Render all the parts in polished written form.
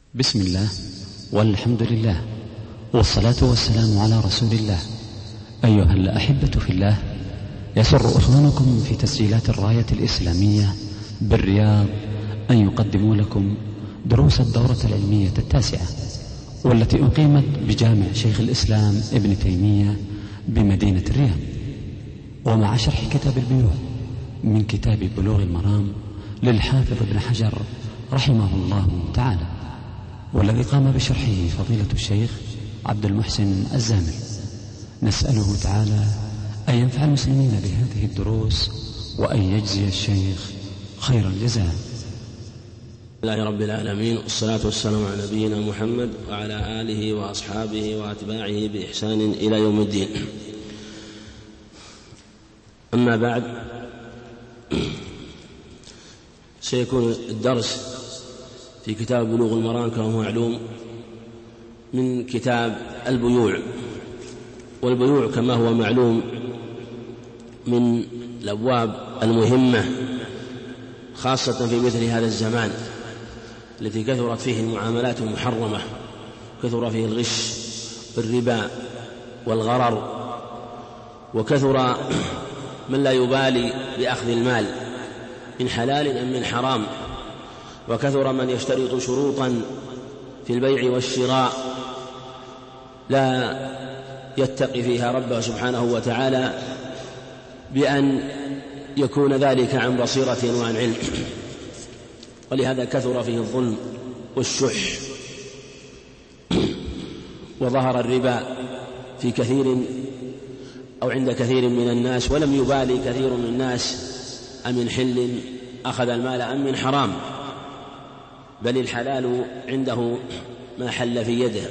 بسم الله والحمد لله والصلاة والسلام على رسول الله. أيها الأحبة في الله، يسر إخوانكم في تسجيلات الراية الإسلامية بالرياض أن يقدموا لكم دروس الدورة العلمية التاسعة، والتي أقيمت بجامع شيخ الإسلام ابن تيمية بمدينة الرياض، ومع شرح كتاب البيوع من كتاب بلوغ المرام للحافظ ابن حجر رحمه الله تعالى، والذي قام بشرحه فضيلة الشيخ عبد المحسن الزامل. نسأله تعالى أن ينفع المسلمين بهذه الدروس وأن يجزي الشيخ خير الجزاء. لله رب العالمين، والصلاة والسلام على نبينا محمد وعلى آله وأصحابه وأتباعه بإحسان إلى يوم الدين. أما بعد، سيكون الدرس في كتاب بلوغ المرام كما هو معلوم من كتاب البيوع، والبيوع كما هو معلوم من الأبواب المهمة، خاصة في مثل هذا الزمان الذي كثرت فيه المعاملات المحرمة، كثر فيه الغش والربا والغرر، وكثر من لا يبالي بأخذ المال من حلال أم من حرام، وكثر من يشترط شروطا في البيع والشراء لا يتقي فيها ربه سبحانه وتعالى بأن يكون ذلك عن بصيرة وعن علم، ولهذا كثر فيه الظلم والشح، وظهر الربا في كثير أو عند كثير من الناس، ولم يبالي كثير من الناس أمن حل أخذ المال أم من حرام، بل الحلال عنده ما حل في يده.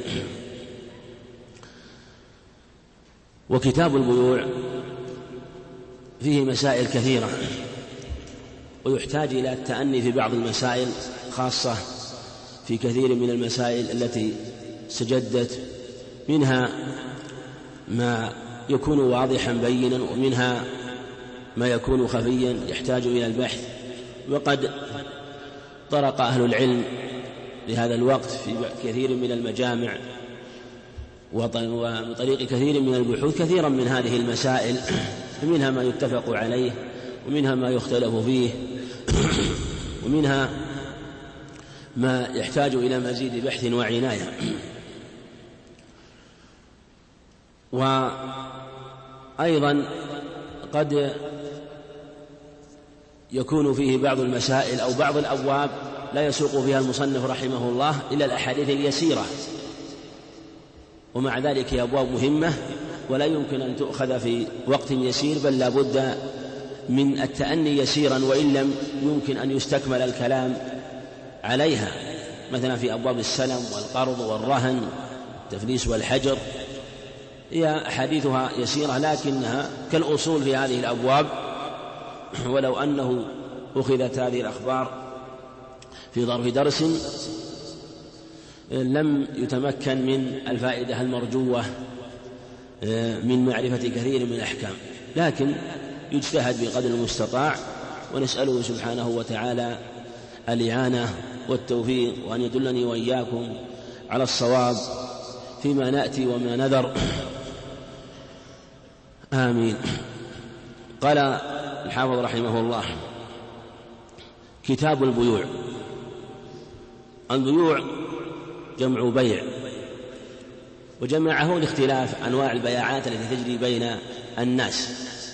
وكتاب البيوع فيه مسائل كثيرة، ويحتاج إلى التأني في بعض المسائل، خاصة في كثير من المسائل التي استجدت، منها ما يكون واضحا بينا، ومنها ما يكون خفيا يحتاج إلى البحث. وقد طرق أهل العلم لهذا الوقت في كثير من المجامع ومن طريق كثير من البحوث كثيرا من هذه المسائل، منها ما يتفق عليه ومنها ما يختلف فيه ومنها ما يحتاج إلى مزيد بحث وعناية. وأيضا قد يكون فيه بعض المسائل أو بعض الأبواب لا يسوق فيها المصنف رحمه الله إلى الأحاديث اليسيرة، ومع ذلك هي أبواب مهمة ولا يمكن أن تؤخذ في وقت يسير، بل لا بد من التأني يسيرا، وإن لم يمكن أن يستكمل الكلام عليها، مثلا في أبواب السلم والقرض والرهن التفليس والحجر، هي أحاديثها يسيرة لكنها كالأصول في هذه الأبواب، ولو أنه أخذت هذه الأخبار في ظرف درس لم يتمكن من الفائدة المرجوة من معرفة كثير من الأحكام، لكن يجتهد بقدر المستطاع، ونسأله سبحانه وتعالى الإعانة والتوفيق، وأن يدلني وإياكم على الصواب فيما نأتي وما نذر، آمين. قال الحافظ رحمه الله: كتاب البيوع. البيوع جمع بيع، وجمعه لاختلاف أنواع البيعات التي تجري بين الناس.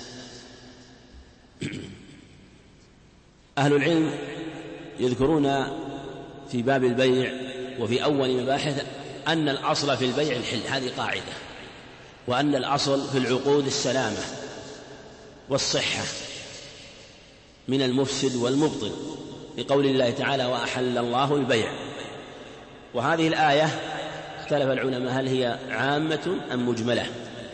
أهل العلم يذكرون في باب البيع وفي أول مباحث أن الأصل في البيع الحل، هذه قاعدة، وأن الأصل في العقود السلامة والصحة من المفسد والمبطل، لقول الله تعالى: وأحل الله البيع. وهذه الآية اختلف العلماء هل هي عامة أم مجملة،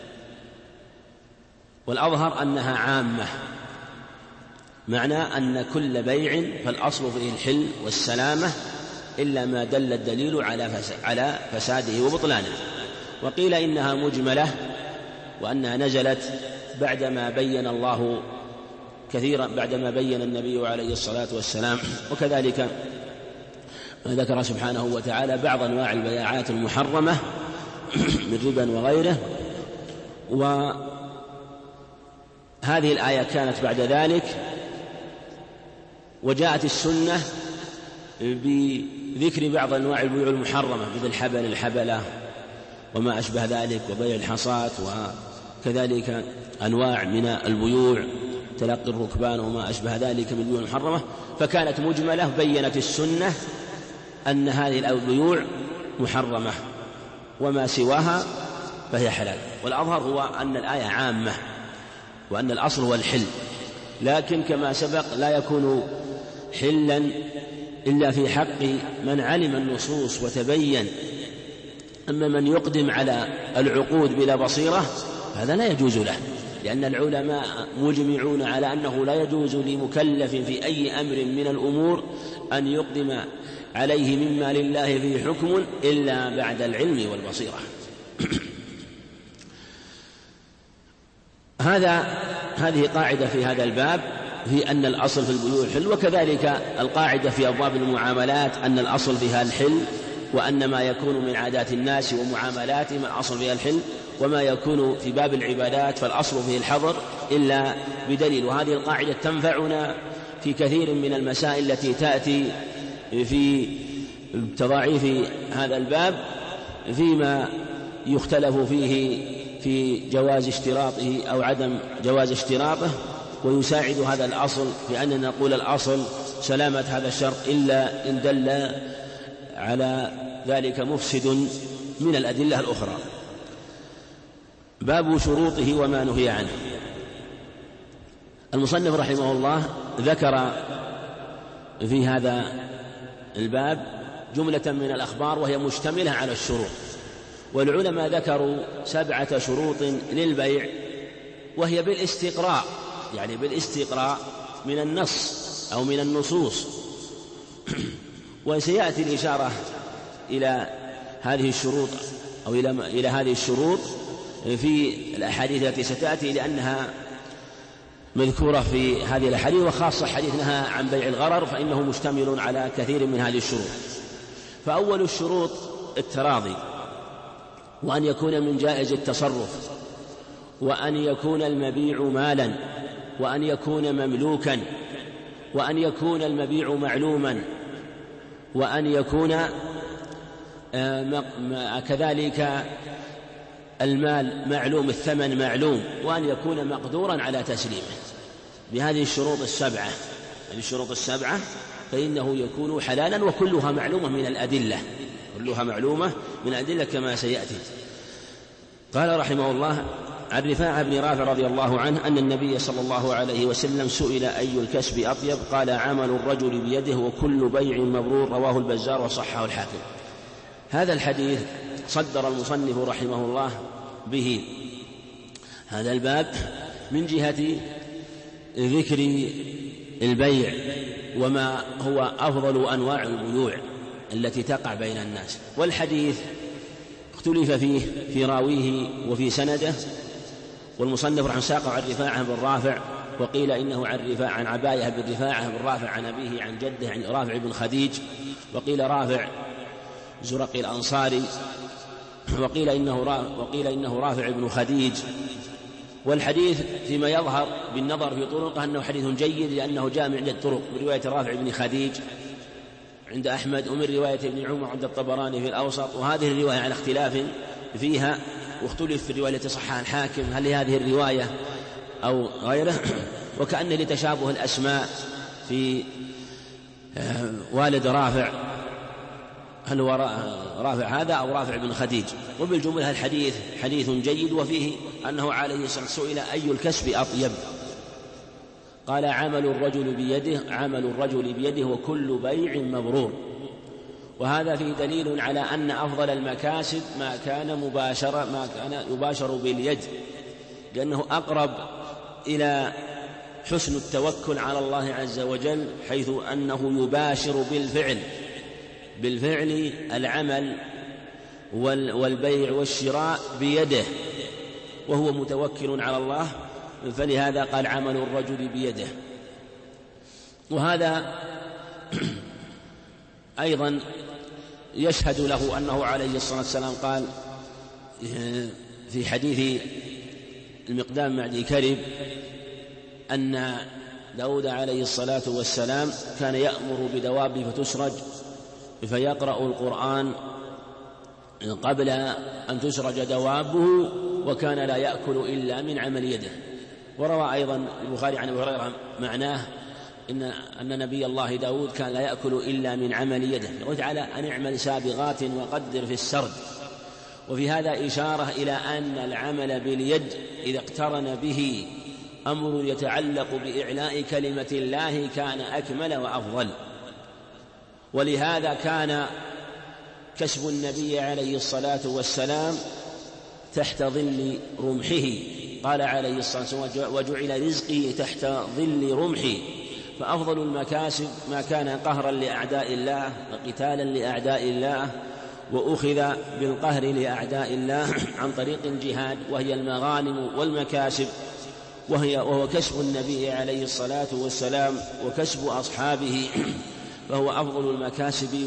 والأظهر أنها عامة، معنى أن كل بيع فالأصل فيه الحل والسلامة إلا ما دل الدليل على فساده وبطلانه. وقيل إنها مجملة، وأنها نزلت بعدما بين الله كثيرا، بعدما بين النبي عليه الصلاة والسلام، وكذلك ذكر سبحانه وتعالى بعض أنواع البياعات المحرمة من ربا وغيره. وهذه الآية كانت بعد ذلك، وجاءت السنة بذكر بعض أنواع البيوع المحرمة مثل الحبلة وما أشبه ذلك، وبيع الحصاة، وكذلك أنواع من البيوع تلقي الركبان وما أشبه ذلك من البيوع المحرمة، فكانت مجملة. بيّنت السنة أن هذه البيوع محرمة وما سواها فهي حلال. والأظهر هو أن الآية عامة وأن الأصل هو الحل، لكن كما سبق لا يكون حلا إلا في حق من علم النصوص وتبين. أما من يقدم على العقود بلا بصيرة هذا لا يجوز له، لأن العلماء مجمعون على أنه لا يجوز لمكلف في أي أمر من الأمور أن يقدم عليه مما لله فيه حكم إلا بعد العلم والبصيرة. هذه قاعدة في هذا الباب، في أن الأصل في البيوع الحل. وكذلك القاعدة في أبواب المعاملات أن الأصل فيها الحل، وأن ما يكون من عادات الناس ومعاملاتهم الأصل فيها الحل، وما يكون في باب العبادات فالأصل فيه الحظر إلا بدليل. وهذه القاعدة تنفعنا في كثير من المسائل التي تأتي في تضاعيف هذا الباب، فيما يختلف فيه في جواز اشتراطه أو عدم جواز اشتراطه. ويساعد هذا الأصل في أن نقول الأصل سلامة هذا الشرط إلا إن دل على ذلك مفسد من الأدلة الأخرى. باب شروطه وما نهي عنه. المصنف رحمه الله ذكر في هذا الباب جملة من الأخبار وهي مشتملة على الشروط، والعلماء ذكروا 7 شروط للبيع، وهي بالاستقراء، يعني بالاستقراء من النص أو من النصوص. وسيأتي الإشارة إلى هذه الشروط أو إلى هذه الشروط في الأحاديث التي ستأتي، لأنها مذكورة في هذه الأحاديث، وخاصة حديث نهى عن بيع الغرر فإنه مشتمل على كثير من هذه الشروط. فأول الشروط التراضي، وأن يكون من جائز التصرف، وأن يكون المبيع مالا، وأن يكون مملوكا، وأن يكون المبيع معلوما، وأن يكون كذلك المال معلوم، الثمن معلوم، وأن يكون مقدورا على تسليمه. بهذه الشروط السبعة، هذه الشروط السبعة فإنه يكون حلالا، وكلها معلومة من الأدلة، كلها معلومة من الأدلة كما سيأتي. قال رحمه الله: عن رفاعة بن رافع رضي الله عنه أن النبي صلى الله عليه وسلم سئل أي الكسب أطيب؟ قال: عمل الرجل بيده وكل بيع مبرور. رواه البزار وصححه الحاكم. هذا الحديث صدر المصنف رحمه الله به هذا الباب من جهة ذكر البيع وما هو أفضل أنواع البيوع التي تقع بين الناس. والحديث اختلف فيه في راويه وفي سنده، والمصنف رحمه ساقه عن رفاعة بن رافع، وقيل إنه عن عباية بن رفاعة بن رافع عن أبيه عن جده عن رافع بن خديج، وقيل رافع زرقي الأنصاري، وقيل إنه رافع بن خديج. والحديث فيما يظهر بالنظر في طرقه أنه حديث جيد، لأنه جاء من عدة طرق، من رواية رافع بن خديج عند أحمد، ومن رواية ابن عمر عند الطبراني في الأوسط. وهذه الرواية على اختلاف فيها، واختلف في الرواية التي صححها الحاكم هل هذه الرواية أو غيره، وكأن لتشابه الأسماء في والد رافع، هل هو رافع هذا أو رافع بن خديج. وبالجملة الحديث حديث جيد، وفيه أنه عليه الصلاة والسلام سئل أي الكسب أطيب؟ قال: عمل الرجل بيده وكل بيع مبرور. وهذا فيه دليل على أن أفضل المكاسب ما كان يباشر باليد، لأنه أقرب إلى حسن التوكل على الله عز وجل، حيث أنه يباشر بالفعل العمل والبيع والشراء بيده، وهو متوكل على الله، فلهذا قال: عمل الرجل بيده. وهذا أيضا يشهد له أنه عليه الصلاة والسلام قال في حديث المقدام معدي كرب أن داود عليه الصلاة والسلام كان يأمر بدوابه فتسرج فيقرأ القرآن قبل أن تسرج دوابه، وكان لا يأكل إلا من عمل يده. وروى أيضا البخاري عن أبي هريرة معناه أن نبي الله داود كان لا يأكل إلا من عمل يده. يقول تعالى أن اعمل سابغات وقدر في السرد. وفي هذا إشارة إلى أن العمل باليد إذا اقترن به أمر يتعلق بإعلاء كلمة الله كان أكمل وأفضل. ولهذا كان كسب النبي عليه الصلاة والسلام تحت ظل رمحه، قال عليه الصلاة والسلام وجعل رزقي تحت ظل رمحي. فأفضل المكاسب ما كان قهرا لأعداء الله وقتالا لأعداء الله، وأخذ بالقهر لأعداء الله عن طريق الجهاد، وهي المغانم والمكاسب، وهو كسب النبي عليه الصلاة والسلام وكسب أصحابه، فهو أفضل المكاسب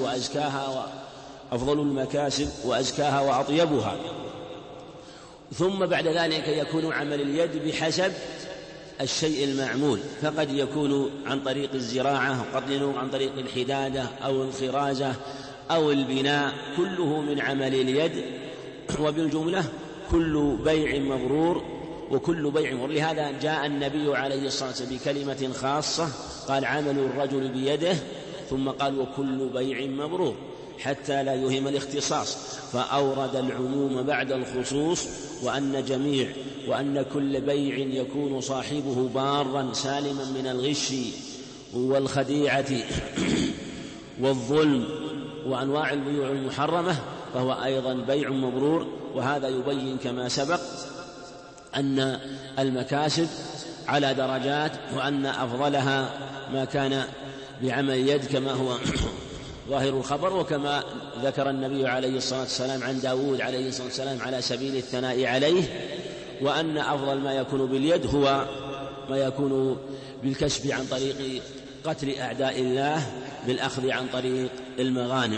وأزكاها وأطيبها. ثم بعد ذلك يكون عمل اليد بحسب الشيء المعمول، فقد يكون عن طريق الزراعة، وقد يكون عن طريق الحدادة أو الخرازة أو البناء، كله من عمل اليد. وبالجملة كل بيع مبرور وكل بيع مبرور. لهذا جاء النبي عليه الصلاة والسلام بكلمة خاصة قال عمل الرجل بيده، ثم قال وكل بيع مبرور، حتى لا يهم الاختصاص، فأورد العموم بعد الخصوص، وأن كل بيع يكون صاحبه بارا سالما من الغش والخديعة والظلم وأنواع البيوع المحرمة فهو أيضا بيع مبرور. وهذا يبين كما سبق أن المكاسب على درجات، وأن أفضلها ما كان بعمل يد كما هو ظاهر الخبر، وكما ذكر النبي عليه الصلاة والسلام عن داود عليه الصلاة والسلام على سبيل الثناء عليه، وأن أفضل ما يكون باليد هو ما يكون بالكسب عن طريق قتل أعداء الله بالأخذ عن طريق المغانم.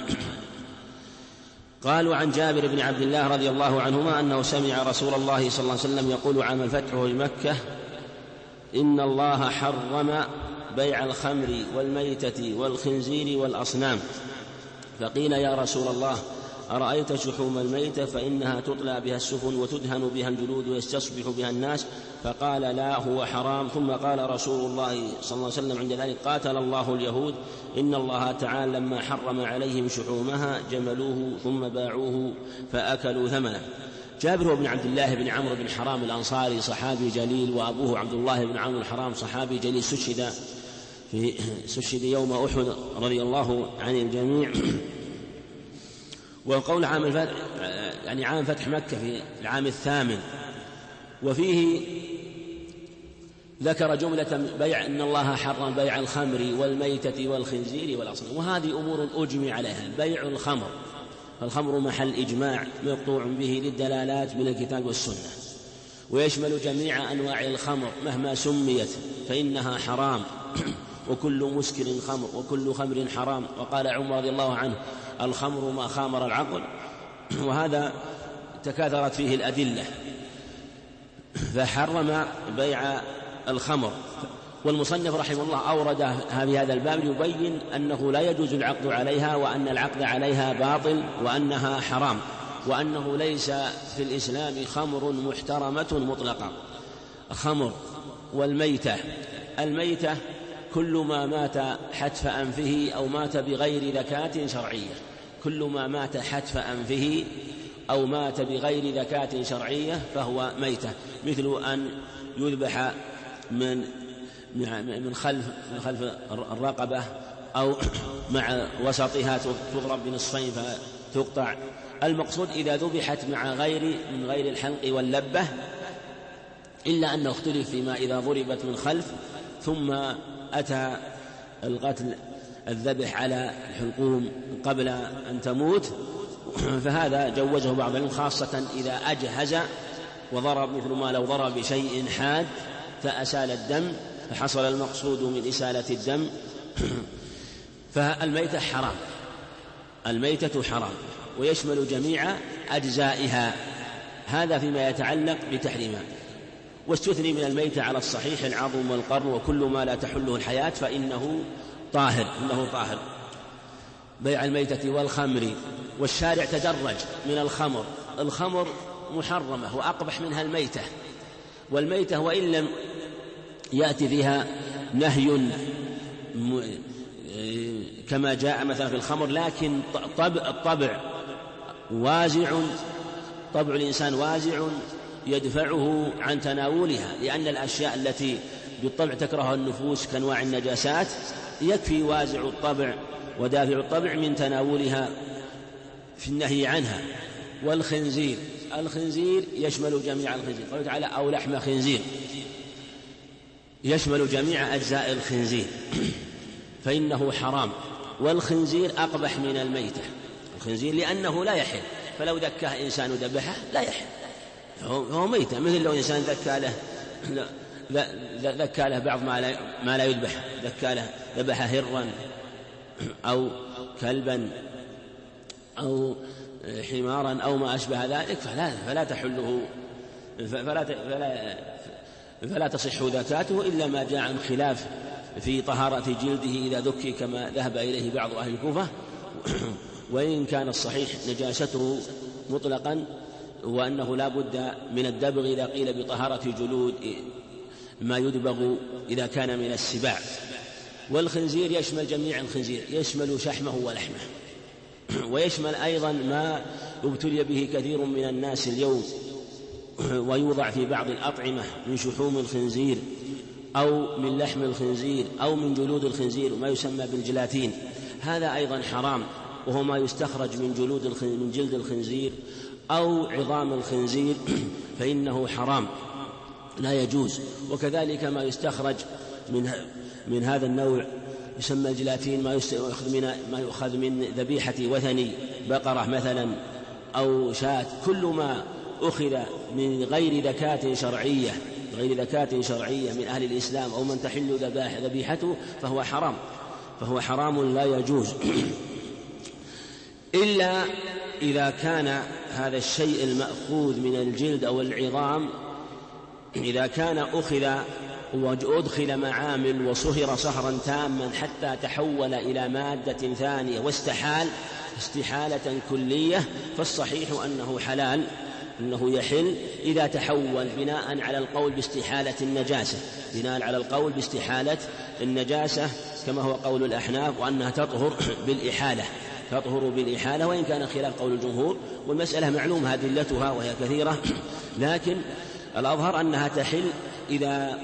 قالوا عن جابر بن عبد الله رضي الله عنهما أنه سمع رسول الله صلى الله عليه وسلم يقول عام الفتح بمكة إن الله حرم بيع الخمر والميتة والخنزير والأصنام. فقيل يا رسول الله أرأيت شحوم الميتة فإنها تطلى بها السفن وتدهن بها الجلود ويستصبح بها الناس؟ فقال لا هو حرام. ثم قال رسول الله صلى الله عليه وسلم عند ذلك قاتل الله اليهود إن الله تعالى لما حرم عليهم شحومها جملوه ثم باعوه فأكلوا ثمنه. جابر بن عبد الله بن عمرو بن حرام الأنصاري صحابي جليل، وأبوه عبد الله بن عمرو بن حرام صحابي جليل، استشهد يوم أحد رضي الله عن الجميع. وقول عام الفتح يعني عام فتح مكة في العام 8، وفيه ذكر جملة بيع إن الله حرم بيع الخمر والميتة والخنزير والأصنام، وهذه أمور أجمع عليها. بيع الخمر، فالخمر محل إجماع مقطوع به للدلالات من الكتاب والسنة، ويشمل جميع أنواع الخمر مهما سميت فإنها حرام، وكل مسكر خمر وكل خمر حرام. وقال عمر رضي الله عنه الخمر ما خامر العقل، وهذا تكاثرت فيه الأدلة، فحرم بيع الخمر. والمصنف رحمه الله أورد في هذا الباب يبين أنه لا يجوز العقد عليها، وأن العقد عليها باطل، وأنها حرام، وأنه ليس في الإسلام خمر محترمة مطلقة. خمر والميتة، الميتة كل ما مات حتف أنفه أو مات بغير ذكاة شرعية، كل ما مات حتف أنفه أو مات بغير ذكاة شرعية فهو ميتة، مثل أن يذبح من خلف الرقبة أو مع وسطها تضرب بنصفين فتقطع. المقصود إذا ذبحت من غير الحلق واللبة، إلا أنه اختلف فيما إذا ضربت من خلف ثم أتى القتل الذبح على الحلقوم قبل أن تموت، فهذا جوزه بعض العلم، خاصة إذا أجهز وضرب، مثل ما لو ضرب بشيء حاد فأسال الدم فحصل المقصود من إسالة الدم. فالميتة حرام، الميتة حرام ويشمل جميع أجزائها، هذا فيما يتعلق بتحريمها. واستثني من الميتة على الصحيح العظم والقرن وكل ما لا تحله الحياة فإنه طاهر. بيع الميتة والخمر، والشارع تدرج من الخمر محرمة وأقبح منها الميتة، والميتة وإن لم يأتي فيها نهي كما جاء مثلا في الخمر، لكن طبع الإنسان وازع يدفعه عن تناولها، لأن الأشياء التي بالطبع تكرهها النفوس كأنواع النجاسات يكفي وازع الطبع ودافع الطبع من تناولها في النهي عنها. والخنزير يشمل جميع الخنزير، قال تعالى أو لحم خنزير، يشمل جميع أجزاء الخنزير فإنه حرام. والخنزير أقبح من الميتة، الخنزير لأنه لا يحل، فلو ذكاه إنسان ذبحه لا يحل، فهو ميتة، مثل لو إنسان ذكى له بعض ما لا يذبح، ذبح هرا أو كلبا أو حمارا أو ما أشبه ذلك فلا تحله فلا تصح ذكاته إلا ما جاء عن خلاف في طهارة جلده إذا ذكي كما ذهب إليه بعض أهل الكوفة، وإن كان الصحيح نجاسته مطلقا وأنه لا بد من الدبغ إذا قيل بطهارة جلود ما يدبغ إذا كان من السباع. والخنزير يشمل جميع الخنزير، يشمل شحمه ولحمه، ويشمل أيضا ما ابتلي به كثير من الناس اليوم ويوضع في بعض الأطعمة من شحوم الخنزير أو من لحم الخنزير أو من جلود الخنزير وما يسمى بالجلاتين، هذا أيضا حرام، وهو ما يستخرج من جلد الخنزير أو عظام الخنزير فإنه حرام لا يجوز. وكذلك ما يستخرج من هذا النوع يسمى الجلاتين، ما يؤخذ من ذبيحة وثني بقرة مثلا أو شاة، كل ما أخذ من غير ذكاة شرعية من أهل الإسلام أو من تحل ذبيحته فهو حرام لا يجوز إلا إذا كان هذا الشيء المأخوذ من الجلد أو العظام إذا كان أخذ وأدخل معامل وصهر صهرا تاما حتى تحول إلى مادة ثانية واستحال استحالة كلية، فالصحيح أنه حلال، أنه يحل إذا تحول بناء على القول باستحالة النجاسة كما هو قول الأحناف، وأنها تطهر بالإحالة وإن كان خلاف قول الجمهور، والمسألة معلومة أدلتها وهي كثيرة، لكن الأظهر أنها تحل إذا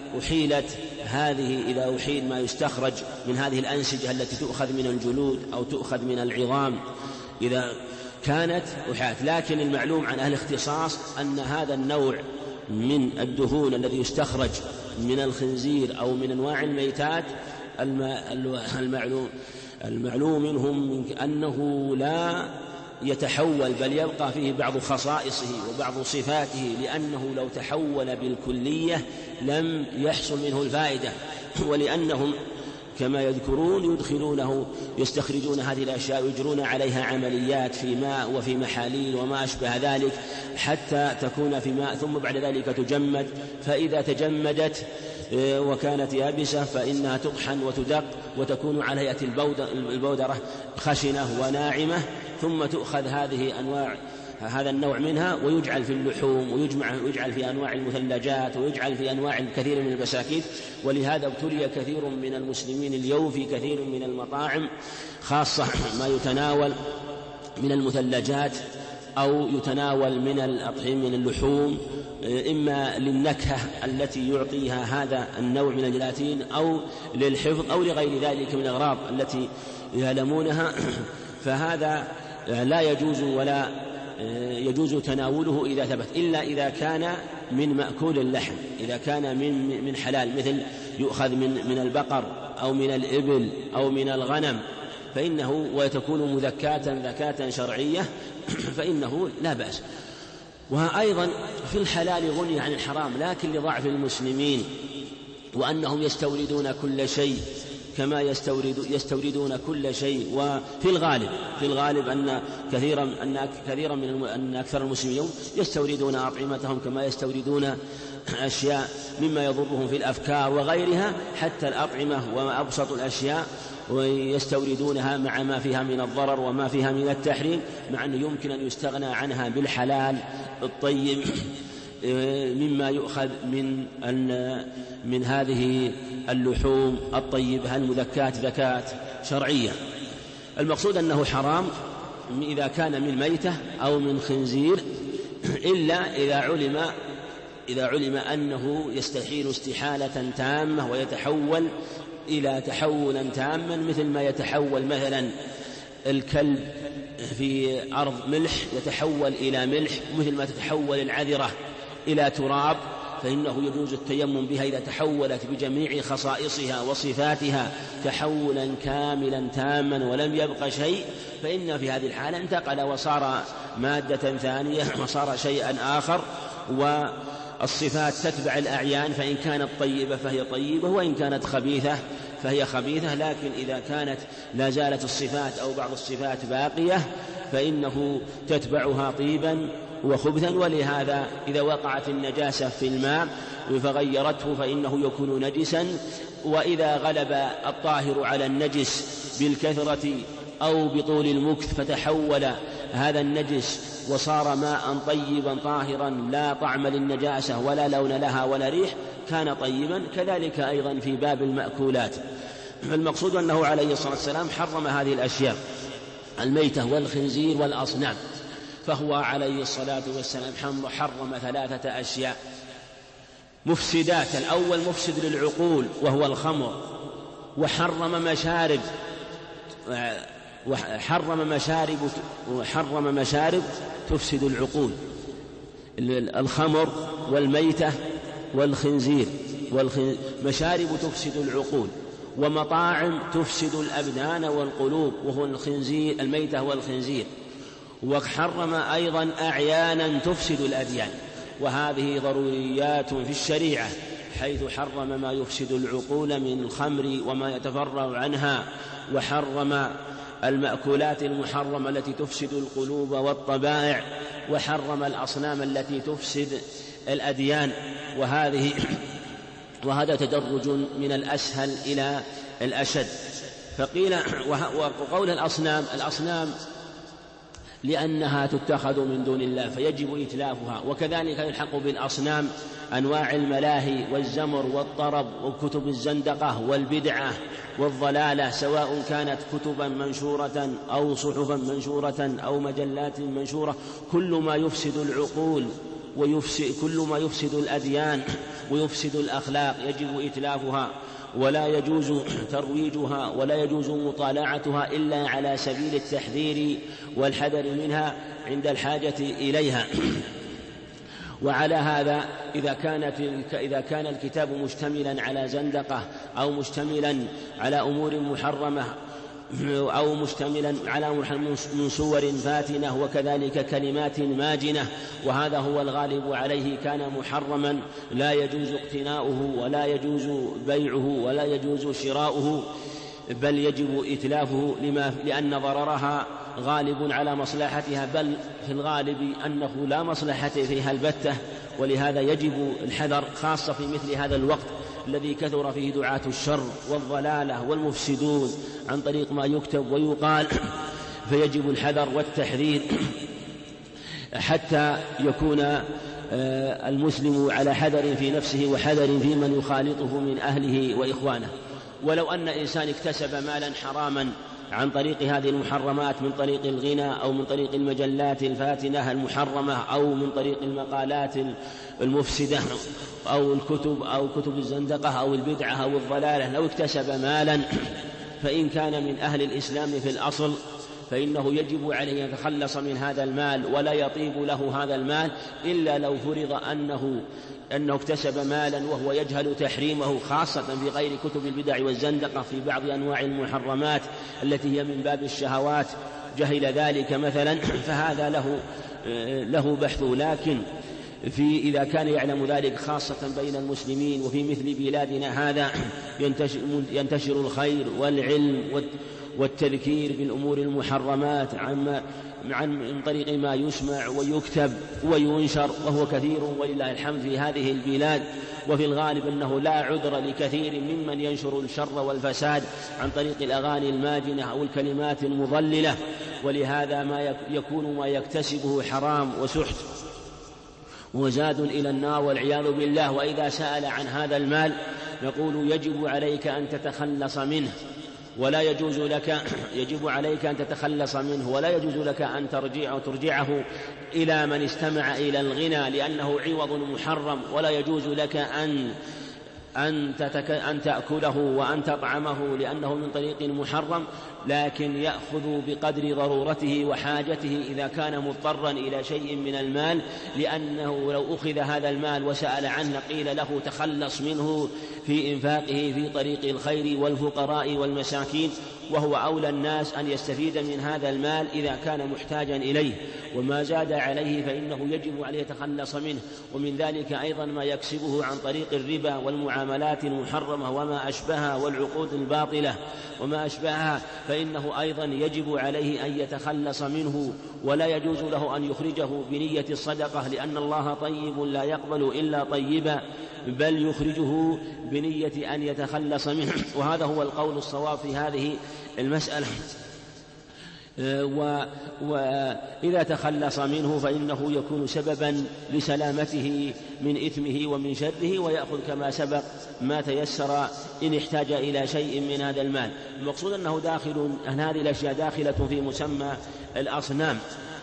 أحيل ما يستخرج من هذه الأنسجة التي تؤخذ من الجلود أو تؤخذ من العظام إذا كانت أحات. لكن المعلوم عن أهل الاختصاص أن هذا النوع من الدهون الذي يستخرج من الخنزير أو من أنواع الميتات المعلوم منهم أنه لا يتحول بل يبقى فيه بعض خصائصه وبعض صفاته، لأنه لو تحول بالكلية لم يحصل منه الفائدة، ولأنهم كما يذكرون يستخرجون هذه الأشياء ويجرون عليها عمليات في ماء وفي محاليل وما أشبه ذلك حتى تكون في ماء ثم بعد ذلك تجمد، فإذا تجمدت وكانت يابسة فإنها تطحن وتدق وتكون على هيئة البودرة خشنة وناعمة، ثم تؤخذ هذا النوع منها ويجعل في اللحوم ويجعل في أنواع المثلجات ويجعل في أنواع كثير من البساكين. ولهذا ابتلي كثير من المسلمين اليوم في كثير من المطاعم خاصة ما يتناول من المثلجات أو يتناول من الأطعمة من اللحوم، إما للنكهة التي يعطيها هذا النوع من الجلاتين أو للحفظ أو لغير ذلك من الأغراض التي يعلمونها، فهذا لا يجوز ولا يجوز تناوله إذا ثبت، إلا إذا كان من مأكول اللحم، إذا كان من حلال مثل يؤخذ من البقر أو من الإبل أو من الغنم فإنه وتكون ذكاة شرعية فإنه لا بأس. وأيضا في الحلال غني عن الحرام، لكن لضعف المسلمين وأنهم يستوردون كل شيء كما يستوردون كل شيء. وفي الغالب أن أكثر المسلمين اليوم يستوردون أطعمتهم كما يستوردون أشياء مما يضرهم في الأفكار وغيرها، حتى الأطعمة وأبسط الأشياء ويستوردونها مع ما فيها من الضرر وما فيها من التحريم، مع أنه يمكن أن يستغنى عنها بالحلال الطيب مما يؤخذ من هذه اللحوم الطيبة المذكاة زكاة شرعية. المقصود أنه حرام إذا كان من ميتة أو من خنزير، إلا إذا علم أنه يستحيل استحالة تامة ويتحول إلى تحولا تاما، مثل ما يتحول مثلا الكلب في أرض ملح يتحول إلى ملح، مثل ما تتحول العذرة إلى تراب، فإنه يجوز التيمم بها إذا تحولت بجميع خصائصها وصفاتها تحولا كاملا تاما ولم يبق شيء، فإن في هذه الحالة انتقل وصار مادة ثانية وصار شيئا آخر، والصفات تتبع الأعيان، فإن كانت طيبة فهي طيبة، وإن كانت خبيثة فهي خبيثة. لكن إذا كانت لا زالت الصفات أو بعض الصفات باقية فإنه تتبعها طيبا وخبثا. ولهذا إذا وقعت النجاسة في الماء فغيرته فإنه يكون نجسا، وإذا غلب الطاهر على النجس بالكثرة أو بطول المكث فتحول هذا النجس وصار ماء طيبا طاهرا لا طعم للنجاسة ولا لون لها ولا ريح كان طيبا. كذلك أيضا في باب المأكولات. المقصود أنه عليه الصلاة والسلام حرم هذه الأشياء الميتة والخنزير والأصنام، فهو عليه الصلاة والسلام حرم 3 أشياء مفسدات. الأول مفسد للعقول وهو الخمر، وحرم مشارب تفسد العقول، الخمر والميتة والخنزير، مشارب تفسد العقول، ومطاعم تفسد الأبدان والقلوب وهو الميتة والخنزير، وحرم أيضا أعيانا تفسد الأديان، وهذه ضروريات في الشريعة، حيث حرم ما يفسد العقول من الخمر وما يتفرع عنها، وحرم المأكولات المحرمة التي تفسد القلوب والطبائع، وحرم الأصنام التي تفسد الأديان. وهذا تدرج من الأسهل إلى الأشد. فقيل وقول الأصنام لأنها تتخذ من دون الله فيجب إتلافها، وكذلك يلحق بالأصنام أنواع الملاهي والزمر والطرب وكتب الزندقة والبدعة والضلالة، سواء كانت كتبا منشورة أو صحفا منشورة أو مجلات منشورة، كل ما يفسد العقول كل ما يفسد الأديان ويفسد الأخلاق يجب إتلافها، ولا يجوز ترويجها ولا يجوز مطالعتها إلا على سبيل التحذير والحذر منها عند الحاجة إليها. وعلى هذا إذا كان الكتاب مشتملا على زندقة أو مشتملا على أمور محرمة أو مشتملا على من صور فاتنة وكذلك كلمات ماجنة، وهذا هو الغالب عليه، كان محرما لا يجوز اقتناؤه ولا يجوز بيعه ولا يجوز شراؤه، بل يجب إتلافه لأن ضررها غالب على مصلحتها، بل في الغالب أنه لا مصلحة فيها البتة. ولهذا يجب الحذر، خاصة في مثل هذا الوقت الذي كثر فيه دعاة الشر والضلالة والمفسدون عن طريق ما يكتب ويقال، فيجب الحذر والتحذير حتى يكون المسلم على حذر في نفسه وحذر في من يخالطه من أهله وإخوانه. ولو أن إنسان اكتسب مالا حراما عن طريق هذه المحرمات، من طريق الغنى أو من طريق المجلات الفاتنة المحرمة أو من طريق المقالات المفسدة أو الكتب أو كتب الزندقة أو البدعة أو الضلالة، لو اكتسب مالا فإن كان من أهل الإسلام في الأصل فإنه يجب عليه أن يتخلص من هذا المال، ولا يطيب له هذا المال إلا لو فرض أنه اكتسب مالا وهو يجهل تحريمه، خاصة في غير كتب البدع والزندقة، في بعض أنواع المحرمات التي هي من باب الشهوات جهل ذلك مثلا، فهذا له بحث. لكن إذا كان يعلم ذلك خاصة بين المسلمين وفي مثل بلادنا هذا ينتشر الخير والعلم والتذكير بالأمور المحرمات من طريق ما يسمع ويكتب وينشر، وهو كثير ولله الحمد في هذه البلاد. وفي الغالب أنه لا عذر لكثير ممن ينشر الشر والفساد عن طريق الأغاني الماجنة أو الكلمات المضللة، ولهذا يكون ما يكتسبه حرام وسحت وزاد إلى النار والعياذ بالله. وإذا سأل عن هذا المال نقول يجب عليك أن تتخلص منه، ولا يجوز لك يجب عليك أن تتخلص منه، ولا يجوز لك أن ترجعه إلى من استمع إلى الغنى لأنه عوض محرم، ولا يجوز لك أن تأكله وأن تطعمه لأنه من طريق محرم، لكن يأخذ بقدر ضرورته وحاجته إذا كان مضطرا إلى شيء من المال، لأنه لو أخذ هذا المال وسأل عنه قيل له تخلص منه في إنفاقه في طريق الخير والفقراء والمساكين، وهو أولى الناس أن يستفيد من هذا المال إذا كان محتاجا إليه، وما زاد عليه فإنه يجب عليه يتخلص منه. ومن ذلك أيضا ما يكسبه عن طريق الربا والمعاملات المحرمة وما أشبهها والعقود الباطلة وما أشبهها، فإنه أيضا يجب عليه أن يتخلص منه، ولا يجوز له أن يخرجه بنية الصدقة، لأن الله طيب لا يقبل إلا طيبا، بل يخرجه بنية أن يتخلص منه. وهذا هو القول الصواب في هذه المسألة. وإذا تخلص منه فإنه يكون سببا لسلامته من إثمه ومن شره، ويأخذ كما سبق ما تيسر إن احتاج إلى شيء من هذا المال. المقصود أن هذه الأشياء داخلة في مسمى الأصنام،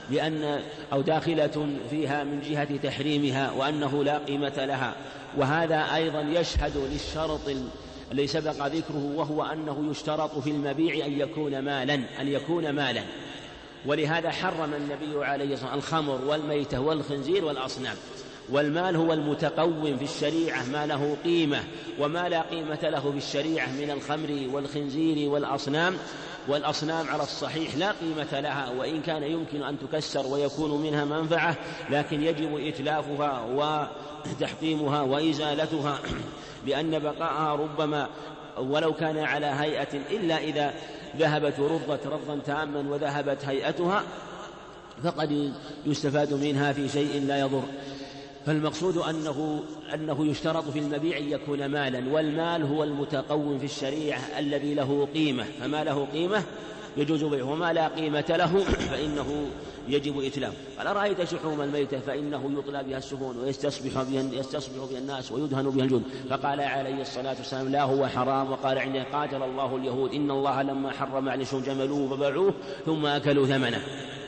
أو داخلة فيها من جهة تحريمها وأنه لا قيمة لها. وهذا أيضا يشهد للشرط الذي سبق ذكره، وهو أنه يشترط في المبيع أن يكون مالا. ولهذا حرم النبي عليه الصلاة والسلام الخمر والميتة والخنزير والأصنام. والمال هو المتقوم في الشريعة ما له قيمة، وما لا قيمة له في الشريعة من الخمر والخنزير والأصنام. والأصنام على الصحيح لا قيمة لها، وإن كان يمكن أن تكسر ويكون منها منفعة، لكن يجب إتلافها وتحطيمها وإزالتها، لأن بقاءها ربما ولو كان على هيئة إلا إذا ذهبت رضا تاما وذهبت هيئتها فقد يستفاد منها في شيء لا يضر. فالمقصود أنه يشترط في المبيع أن يكون مالا، والمال هو المتقوم في الشريعة الذي له قيمة، فما له قيمة يجوز بيعه، وما لا قيمة له فإنه يجب إتلافه. قال أرأيت شحوم الميتة فإنه يطلى بها السفن ويستصبح بها الناس ويدهن بها الجلد، فقال عليه الصلاة والسلام لا هو حرام. وقال عنده قاتل الله اليهود إن الله لما حرم عليهم جملوه فباعوه ثم أكلوا ثمنه.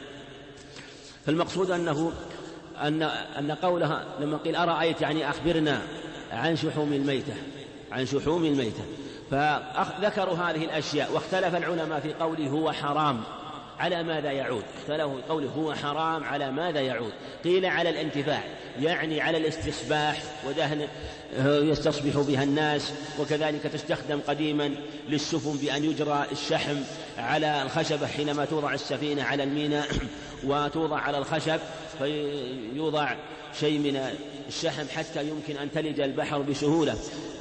فالمقصود أن قولها لما قيل أرأيت يعني أخبرنا عن شحوم الميتة، فذكروا هذه الأشياء. واختلف العلماء في قوله هو حرام على ماذا يعود، اختلفوا في قوله هو حرام على ماذا يعود. قيل على الانتفاع، يعني على الاستصباح ودهن يستصبح بها الناس، وكذلك تستخدم قديما للسفن بأن يجرى الشحم على الخشبة حينما توضع السفينة على الميناء وتوضع على الخشب فيوضع شيء من الشحم حتى يمكن أن تلج البحر بسهولة.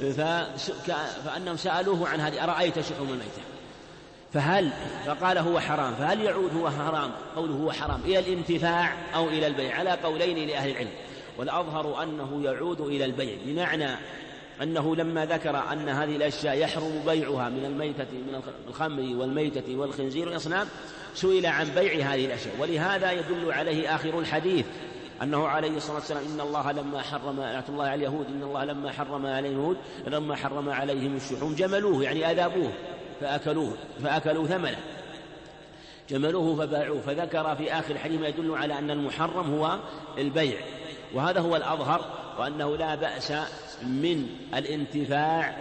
فأنهم سألوه عن هذه أرأيت شحوم الميتة فقال هو حرام، فهل يعود هو حرام قوله هو حرام إلى الانتفاع أو إلى البيع؟ على قولين لأهل العلم، والأظهر أنه يعود إلى البيع، بمعنى أنه لما ذكر أن هذه الأشياء يحرم بيعها من الخمر والميتة والخنزير والأصنام سئل عن بيع هذه الأشياء. ولهذا يدل عليه آخر الحديث أنه عليه الصلاة والسلام إن الله لما حرم الله على اليهود إن الله لما حرم عليهم اليهود لما حرم عليهم الشحوم جملوه، يعني أذابوه فأكلوا ثمنه، جملوه فباعوه. فذكر في آخر الحديث ما يدل على أن المحرم هو البيع، وهذا هو الأظهر، وأنه لا بأس من الانتفاع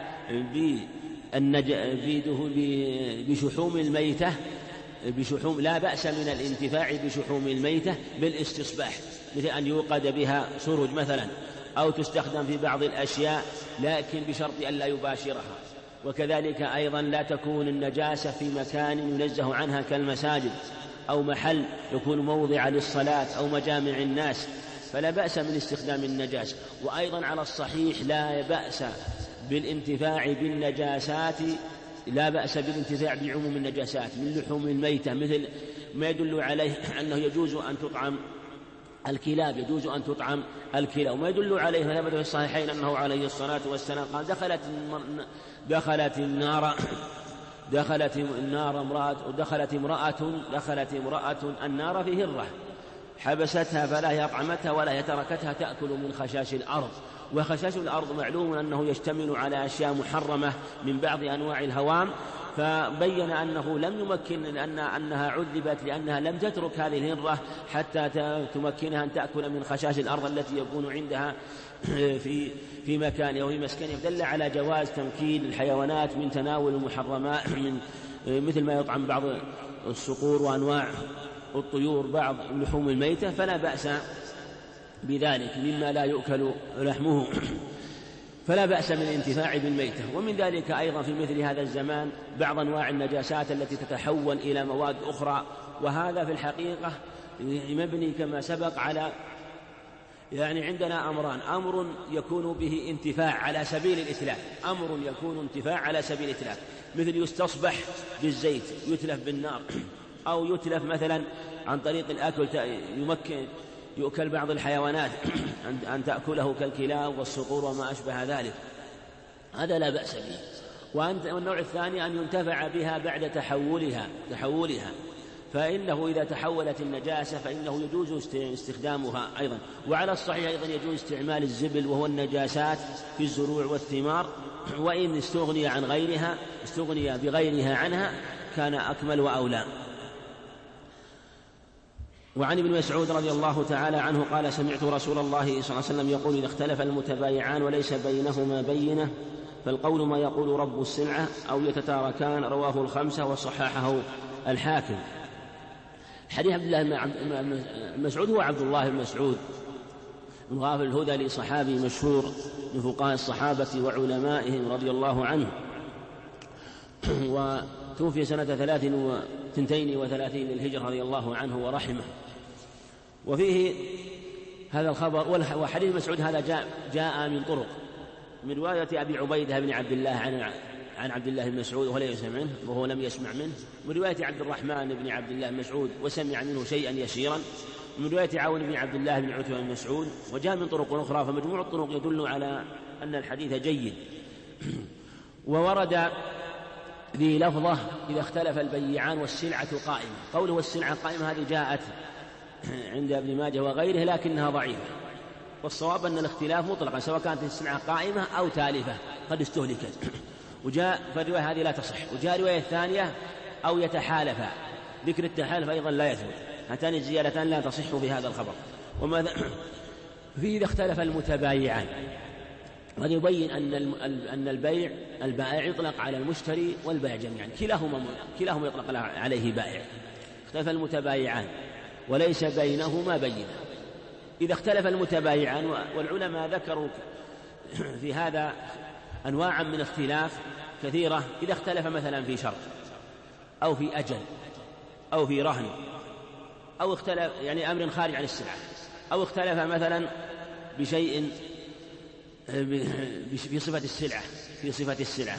بشحوم الميتة لا بأس من الانتفاع بشحوم الميتة بالاستصباح، مثل أن يوقد بها سرج مثلا أو تستخدم في بعض الأشياء، لكن بشرط أن لا يباشرها. وكذلك أيضا لا تكون النجاسة في مكان ينزه عنها كالمساجد أو محل يكون موضع للصلاة أو مجامع الناس، فلا بأس من استخدام النجاسة. وأيضا على الصحيح لا بأس بالانتفاع بالنجاسات، لا بأس بالانتفاع بعموم النجاسات من لحوم الميتة، مثل ما يدل عليه أنه يجوز أن تطعم الكلاب، يجوز أن تطعم الكلاب. وما يدل عليه ثبت في الصحيحين أنه عليه الصلاة والسلام قال دخلت امرأة النار في هرة حبستها فلا هي أطعمتها ولا هي تركتها تأكل من خشاش الأرض. وخشاش الأرض معلوم أنه يشتمل على أشياء محرمة من بعض أنواع الهوام، فبين أنه لم يمكن أنها عذبت لأنها لم تترك هذه الهرة حتى تمكنها أن تأكل من خشاش الأرض التي يكون عندها في مكانها وفي مسكنها. دل على جواز تمكين الحيوانات من تناول المحرمات مثل ما يطعم بعض الصقور وأنواع الطيور بعض اللحوم الميتة، فلا بأس بذلك مما لا يؤكل لحمه، فلا بأس من الانتفاع بالميتة. ومن ذلك أيضا في مثل هذا الزمان بعض أنواع النجاسات التي تتحول إلى مواد أخرى، وهذا في الحقيقة مبني كما سبق على عندنا أمران: أمر يكون به انتفاع على سبيل الإتلاف، أمر يكون انتفاع على سبيل الإتلاف مثل يستصبح بالزيت يتلف بالنار، أو يتلف مثلا عن طريق الأكل يؤكل بعض الحيوانات أن تأكله كالكلاب والصقور وما أشبه ذلك، هذا لا بأس به. والنوع الثاني أن ينتفع بها بعد تحولها، فإنه إذا تحولت النجاسة فإنه يجوز استخدامها أيضا. وعلى الصحيح أيضا يجوز استعمال الزبل وهو النجاسات في الزروع والثمار، وإن استغني بغيرها عنها كان أكمل وأولى. وعن ابن مسعود رضي الله تعالى عنه قال: سمعت رسول الله صلى الله عليه وسلم يقول: إذا اختلف المتبايعان وليس بينهما بينة فالقول ما يقول رب السلعة أو يتتاركان. رواه الخمسة وصححه الحاكم. حديث عبد الله بن مسعود هو عبد الله بن مسعود من غافل الهذلي، صحابي مشهور من فقهاء الصحابة وعلمائهم رضي الله عنه، وتوفي سنة 32 للهجرة رضي الله عنه ورحمه. وفيه هذا الخبر. وحديث مسعود هذا جاء من طرق: من رواية أبي عبيدة بن عبد الله عن عبد الله بن مسعود وهو لم يسمع منه، من رواية عبد الرحمن بن عبد الله بن مسعود وسمع منه شيئا يسيرا، من رواية عون بن عبد الله بن عتبة بن مسعود، وجاء من طرق أخرى، فمجموع الطرق يدل على أن الحديث جيد. وورد في لفظة: إذا اختلف البيعان والسلعة قائمة. قوله والسلعة قائمة هذه جاءت عند ابن ماجه وغيره لكنها ضعيفة، والصواب أن الاختلاف مطلقا سواء كانت السلعة قائمة أو تالفة قد استهلكت، وجاء فالرواية هذه لا تصح. وجاء رواية ثانية: أو يتحالفا، ذكر التحالف أيضا لا يثبت، هاتان الزيادتان لا تصح في هذا الخبر. إذا اختلف المتبايعان، هذا يبين أن البائع يطلق على المشتري والبائع جميعا، كلاهما يطلق عليه بائع. اختلف المتبايعان وليس بينهما بينة. إذا اختلف المتبايعان، والعلماء ذكروا في هذا أنواعا من اختلاف كثيرة: إذا اختلف مثلا في شرط أو في أجل أو في رهن أو اختلف أمر خارج عن السلعة، أو اختلف مثلا بشيء في صفة السلعة،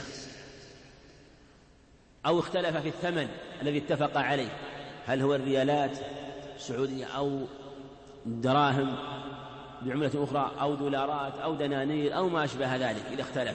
أو اختلف في الثمن الذي اتفق عليه، هل هو الريالات السعودية أو دراهم بعملة أخرى أو دولارات أو دنانير أو ما أشبه ذلك، إذا اختلف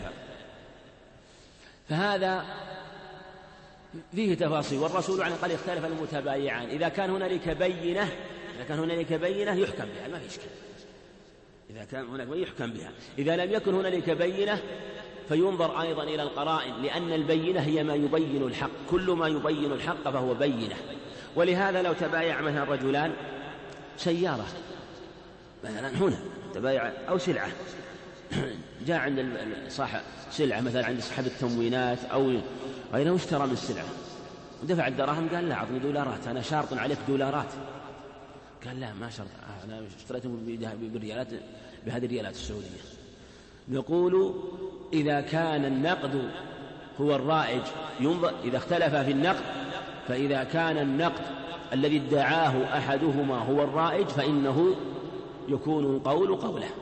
فهذا فيه تفاصيل. والرسول قال: اختلف المتبايعان. إذا كان هنالك بينة يحكم بها، ما في إشكال. إذا كان هناك بينة يحكم بها. إذا لم يكن هنالك بينة فينظر أيضا إلى القرائن، لأن البينة هي ما يبين الحق، كل ما يبين الحق فهو بينة. ولهذا لو تبايع مثلا رجلان سيارة مثلا هنا تبايع أو سلعة، جاء عند صاحب سلعة مثلا عند صاحب التموينات أو غيره واشترى من السلعة ودفع الدراهم، قال: لا، أعطني دولارات، أنا شارط عليك دولارات. قال: لا، ما شرط، أنا اشتريتهم بهذه الريالات السعودية. نقول: إذا كان النقد هو الرائج ينظر، إذا اختلف في النقد، فإذا كان النقد الذي ادعاه أحدهما هو الرائج فإنه يكون القول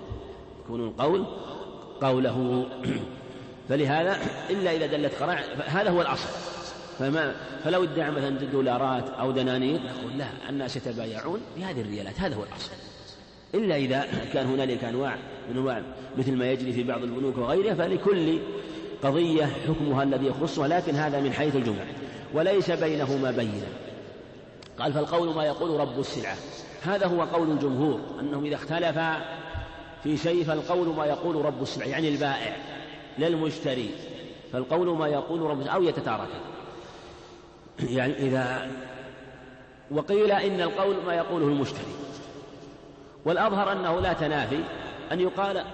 قوله فلهذا إلا إذا دلت قرائن هذا هو الأصل. فلو ادعى مثلا دولارات أو دنانير نقول لا، الناس يتبايعون بهذه الريالات، هذا هو الأصل. إلا إذا كان هنالك أنواع مثل ما يجري في بعض البنوك وغيرها، فلكل قضية حكمها الذي يخصها، لكن هذا من حيث الجملة وليس بينهما بينة. قال فالقول ما يقول رب السلعة، هذا هو قول الجمهور أنهم إذا اختلفا في شيء فالقول ما يقول رب السلعة، يعني البائع للمشتري، فالقول ما يقول رب السلعة أو يتتاركا. يعني إذا وقيل إن القول ما يقوله المشتري، والأظهر أنه لا تنافي أن يقال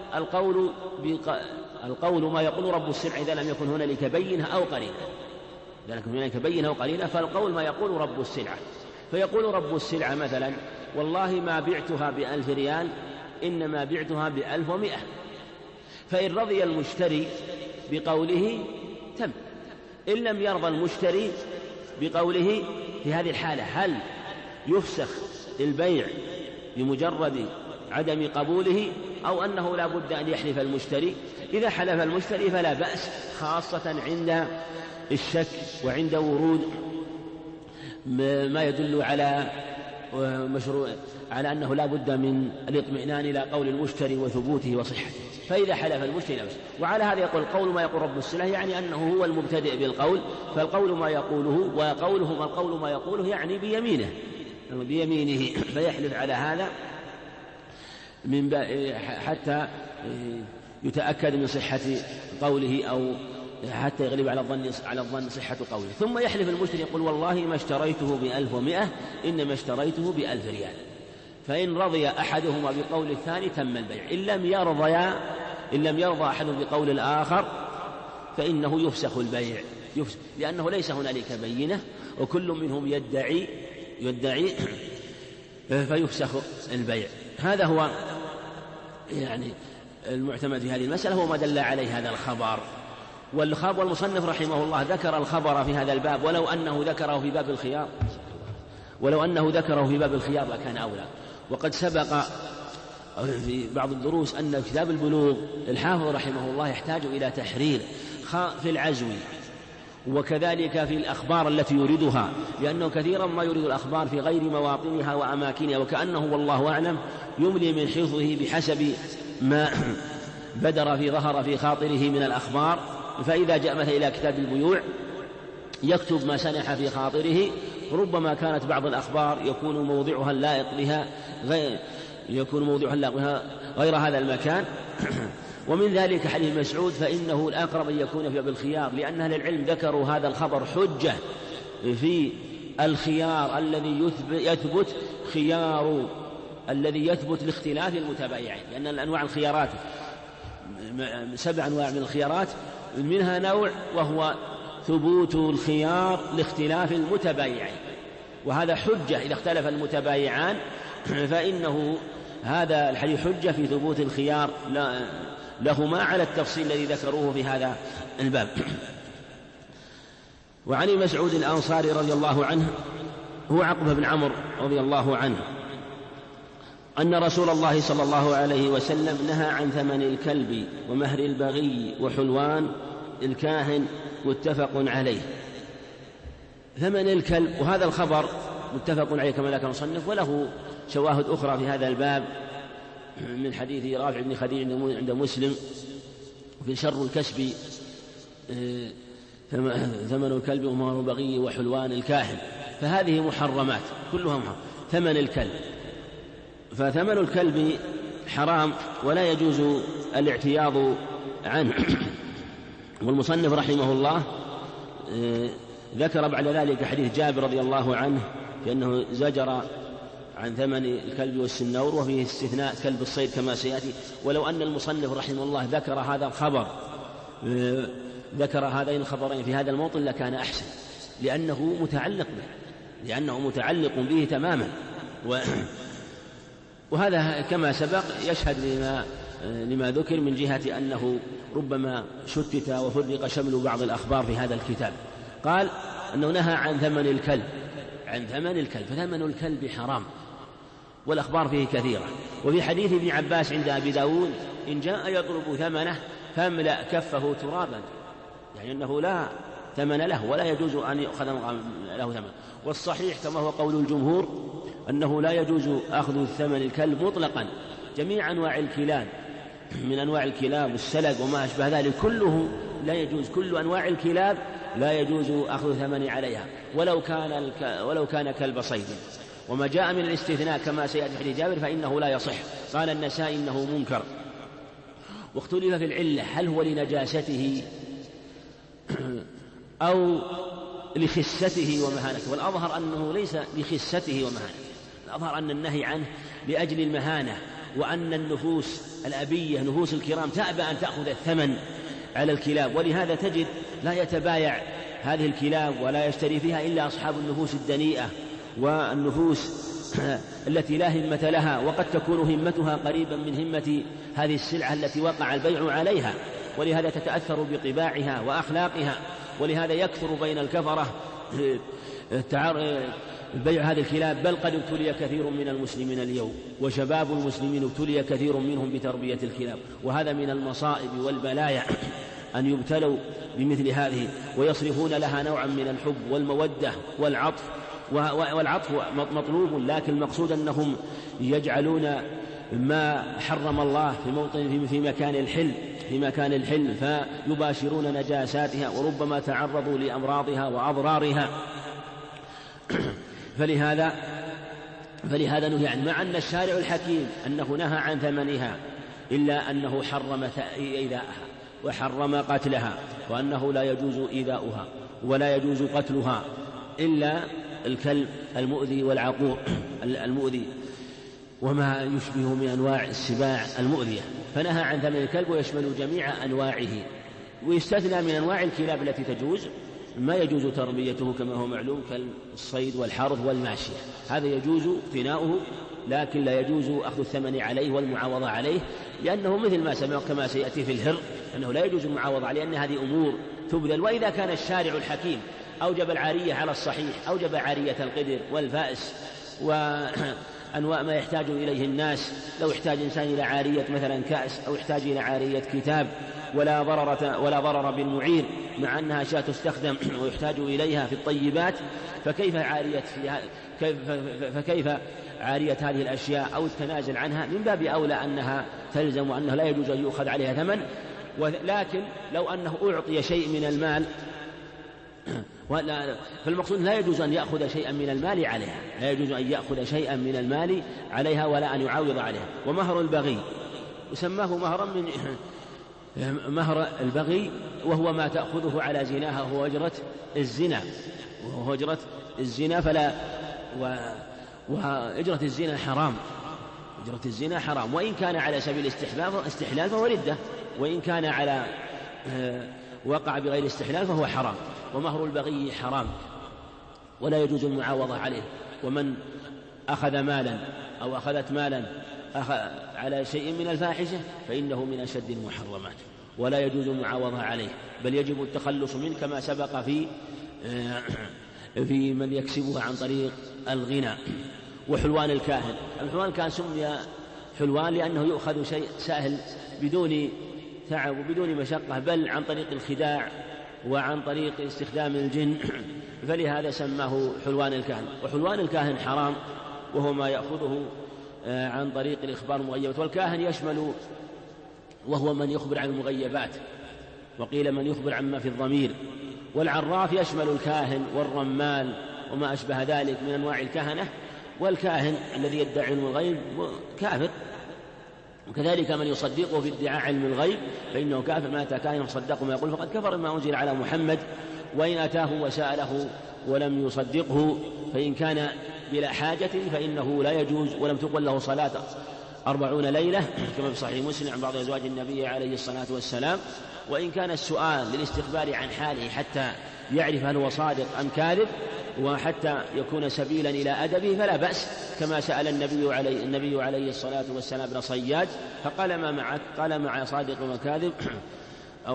القول ما يقول رب السلعة إذا لم يكن هنالك بينة أو قرينة، إذا لم يكن هنالك بينة أو قرينة فالقول ما يقول رب السلعة. فيقول رب السلعة مثلا والله ما بعتها ب1000 ريال، إنما بعتها ب1100. فإن رضي المشتري بقوله تم، إن لم يرضى المشتري بقوله في هذه الحالة هل يفسخ البيع بمجرد عدم قبوله أو أنه لا بد أن يحلف المشتري؟ إذا حلف المشتري فلا بأس، خاصة عند الشك وعند ورود ما يدل على على أنه لا بد من الاطمئنان إلى قول المشتري وثبوته وصحته. فإذا حلف المشتري لا بأس. وعلى هذا يقول القول ما يقول رب السلعة، يعني أنه هو المبتدئ بالقول، فالقول ما يقوله وقوله ما القول ما يقوله يعني بيمينه فيحلف على هذا حتى يتأكد من صحة قوله أو حتى يغلب على الظن صحة قوله. ثم يحلف المشتري يقول والله ما اشتريته ب1100، إنما اشتريته ب1000 ريال. فإن رضي أحدهما بقول الثاني تم البيع، إن لم يرضى أحدهم بقول الآخر فإنه يفسخ البيع، لأنه ليس هنالك بينة وكل منهم يدعي فيفسخ البيع. هذا هو يعني المعتمد في هذه المسألة، هو ما دل عليه هذا الخبر. والمصنف رحمه الله ذكر الخبر في هذا الباب، ولو أنه ذكره في باب الخيار لكان أولى. وقد سبق في بعض الدروس أن كتاب البلوغ الحافظ رحمه الله يحتاج إلى تحرير في العزو وكذلك في الأخبار التي يريدها، لأنه كثيرا ما يريد الأخبار في غير مواطنها وأماكنها، وكأنه والله أعلم يملي من حفظه بحسب ما ظهر في خاطره من الأخبار. فإذا جاء مثلا إلى كتاب البيوع يكتب ما سنح في خاطره، ربما كانت بعض الأخبار يكون موضعها اللائق بها غير هذا المكان. ومن ذلك حديث مسعود فإنه الأقرب أن يكون في باب الخيار، لأن أهل العلم ذكروا هذا الخبر حجة في الخيار الذي يثبت لاختلاف المتبايعين، لأن الأنواع الخيارات 7 أنواع من الخيارات، منها نوع وهو ثبوت الخيار لاختلاف المتبايعين، وهذا حجة إذا اختلف المتبايعان، فإنه هذا الحديث حجة في ثبوت الخيار لهما على التفصيل الذي ذكروه في هذا الباب. وعن مسعود الأنصاري رضي الله عنه، هو عقبة بن عمرو رضي الله عنه، أن رسول الله صلى الله عليه وسلم نهى عن ثمن الكلب ومهر البغي وحلوان الكاهن، متفق عليه. ثمن الكلب، وهذا الخبر متفق عليه كما ذكر المصنف، وله شواهد أخرى في هذا الباب من حديث رافع بن خديج عند مسلم في شر الكسب ثمن الكلب ومهر البغي وحلوان الكاهن، فهذه محرمات كلها محرم. ثمن الكلب، فثمن الكلب حرام ولا يجوز الاعتياض عنه. والمصنف رحمه الله ذكر بعد ذلك حديث جابر رضي الله عنه لأنه زجر عن ثمن الكلب والسنور، وفيه استثناء كلب الصيد كما سيأتي. ولو أن المصنف رحمه الله ذكر هذين الخبرين في هذا الموطن لكان أحسن، لأنه متعلق به تماما. وهذا كما سبق يشهد لما ذكر من جهة أنه ربما شتت وفرق شمل بعض الأخبار في هذا الكتاب. قال أنه نهى عن ثمن الكلب، فثمن الكلب حرام، والأخبار فيه كثيرة. وفي حديث ابن عباس عند أبي داود: إن جاء يطلب ثمنه فاملأ كفه ترابا، يعني أنه لا ثمن له ولا يجوز أن يؤخذ له ثمن. والصحيح كما هو قول الجمهور أنه لا يجوز أخذ ثمن الكلب مطلقا، جميع أنواع الكلاب من أنواع الكلاب والسلق وما أشبه ذلك كله لا يجوز، كل أنواع الكلاب لا يجوز أخذ ثمن عليها ولو كان كلب صيد. وما جاء من الاستثناء كما سيأتي في حديث جابر فإنه لا يصح. قال النسائي إنه منكر. واختلف في العلة هل هو لنجاسته أو لخسته ومهانته، والأظهر أنه ليس لخسته ومهانته، الأظهر أن النهي عنه لأجل المهانة، وأن النفوس الأبية نفوس الكرام تأبى أن تأخذ الثمن على الكلاب، ولهذا تجد لا يتبايع هذه الكلاب ولا يشتري فيها إلا أصحاب النفوس الدنيئة والنفوس التي لا همة لها، وقد تكون همتها قريبا من همة هذه السلعة التي وقع البيع عليها، ولهذا تتأثر بطباعها وأخلاقها. ولهذا يكثر بين الكفرة بيع هذه الكلاب، بل قد ابتلي كثير من المسلمين اليوم، وشباب المسلمين ابتلي كثير منهم بتربية الكلاب، وهذا من المصائب والبلايا أن يبتلوا بمثل هذه، ويصرفون لها نوعا من الحب والمودة والعطف، والعطف مطلوب، لكن المقصود أنهم يجعلون ما حرم الله في موطن في مكان الحل فيباشرون نجاساتها، وربما تعرضوا لأمراضها وأضرارها. فلهذا نهي عنه، مع أن الشارع الحكيم أنه نهى عن ثمنها، إلا أنه حرم إيذاءها وحرم قتلها، وأنه لا يجوز إيذاؤها ولا يجوز قتلها إلا الكلب المؤذي والعقور المؤذي وما يشبه من أنواع السباع المؤذية، فنهى عن ثمن الكلب ويشمل جميع أنواعه. ويستثنى من أنواع الكلاب التي تجوز ما يجوز تربيته كما هو معلوم كالصيد والحرث والماشية، هذا يجوز اقتناؤه، لكن لا يجوز أخذ الثمن عليه والمعاوضة عليه، لأنه مثل ما سمع كما سيأتي في الهر أنه لا يجوز المعاوضة عليه، لأن هذه أمور تبذل. وإذا كان الشارع الحكيم أوجب العارية على الصحيح، أوجب عارية القدر والفأس وأنواع ما يحتاج إليه الناس، لو احتاج إنسان إلى عارية مثلا كأس أو يحتاج إلى عارية كتاب ولا ضرر بالمعير، مع أنها أشياء تستخدم ويحتاج إليها في الطيبات، فكيف عارية هذه الأشياء أو التنازل عنها؟ من باب أولى أنها تلزم وأنه لا يجوز أن يؤخذ عليها ثمن. لكن لو أنه أعطي شيء من المال فالمقصود لا يجوز أن يأخذ شيئا من المال عليها، لا يجوز أن يأخذ شيئا من المال عليها ولا أن يعاوض عليها. ومهر البغي وسماه مهرا من مهر البغي، وهو ما تأخذه على زناها وهو أجرة الزنا وأجرة الزنا حرام، أجرة الزنا حرام، وإن كان على سبيل الاستحلال فهو ردة، وإن كان على وقع بغير استحلال فهو حرام. ومهر البغي حرام ولا يجوز المعاوضة عليه. ومن أخذ مالا أو أخذت مالا على شيء من الفاحشة فإنه من أشد المحرمات ولا يجوز المعاوضة عليه، بل يجب التخلص منه كما سبق في من يكسبها عن طريق الغنى. وحلوان الكاهن، الحلوان الكاهن سمي حلوان لأنه يؤخذ شيء سهل بدون تعب وبدون مشقة، بل عن طريق الخداع وعن طريق استخدام الجن، فلهذا سماه حلوان الكاهن. وحلوان الكاهن حرام، وهو ما يأخذه عن طريق الإخبار المغيبات، والكاهن يشمل وهو من يخبر عن المغيبات، وقيل من يخبر عما في الضمير. والعراف يشمل الكاهن والرمال وما أشبه ذلك من أنواع الكهنة. والكاهن الذي يدعي علم الغيب كافر، وكذلك من يصدقه في ادعاء علم الغيب فإنه كافر. ما أتى كاهن يصدقه ما يقول فقد كفر ما أنزل على محمد. وإن أتاه وسأله ولم يصدقه فإن كان بلا حاجة فإنه لا يجوز، ولم تقبل له صلاة 40 ليلة كما في صحيح مسلم عن بعض أزواج النبي عليه الصلاة والسلام. وإن كان السؤال للاستخبار عن حاله حتى يعرف هل هو صادق أم كاذب وحتى يكون سبيلا إلى أدبه فلا بأس، كما سأل النبي عليه الصلاة والسلام ابن صياد فقال ما معك؟ قال مع صادق وكاذب، أو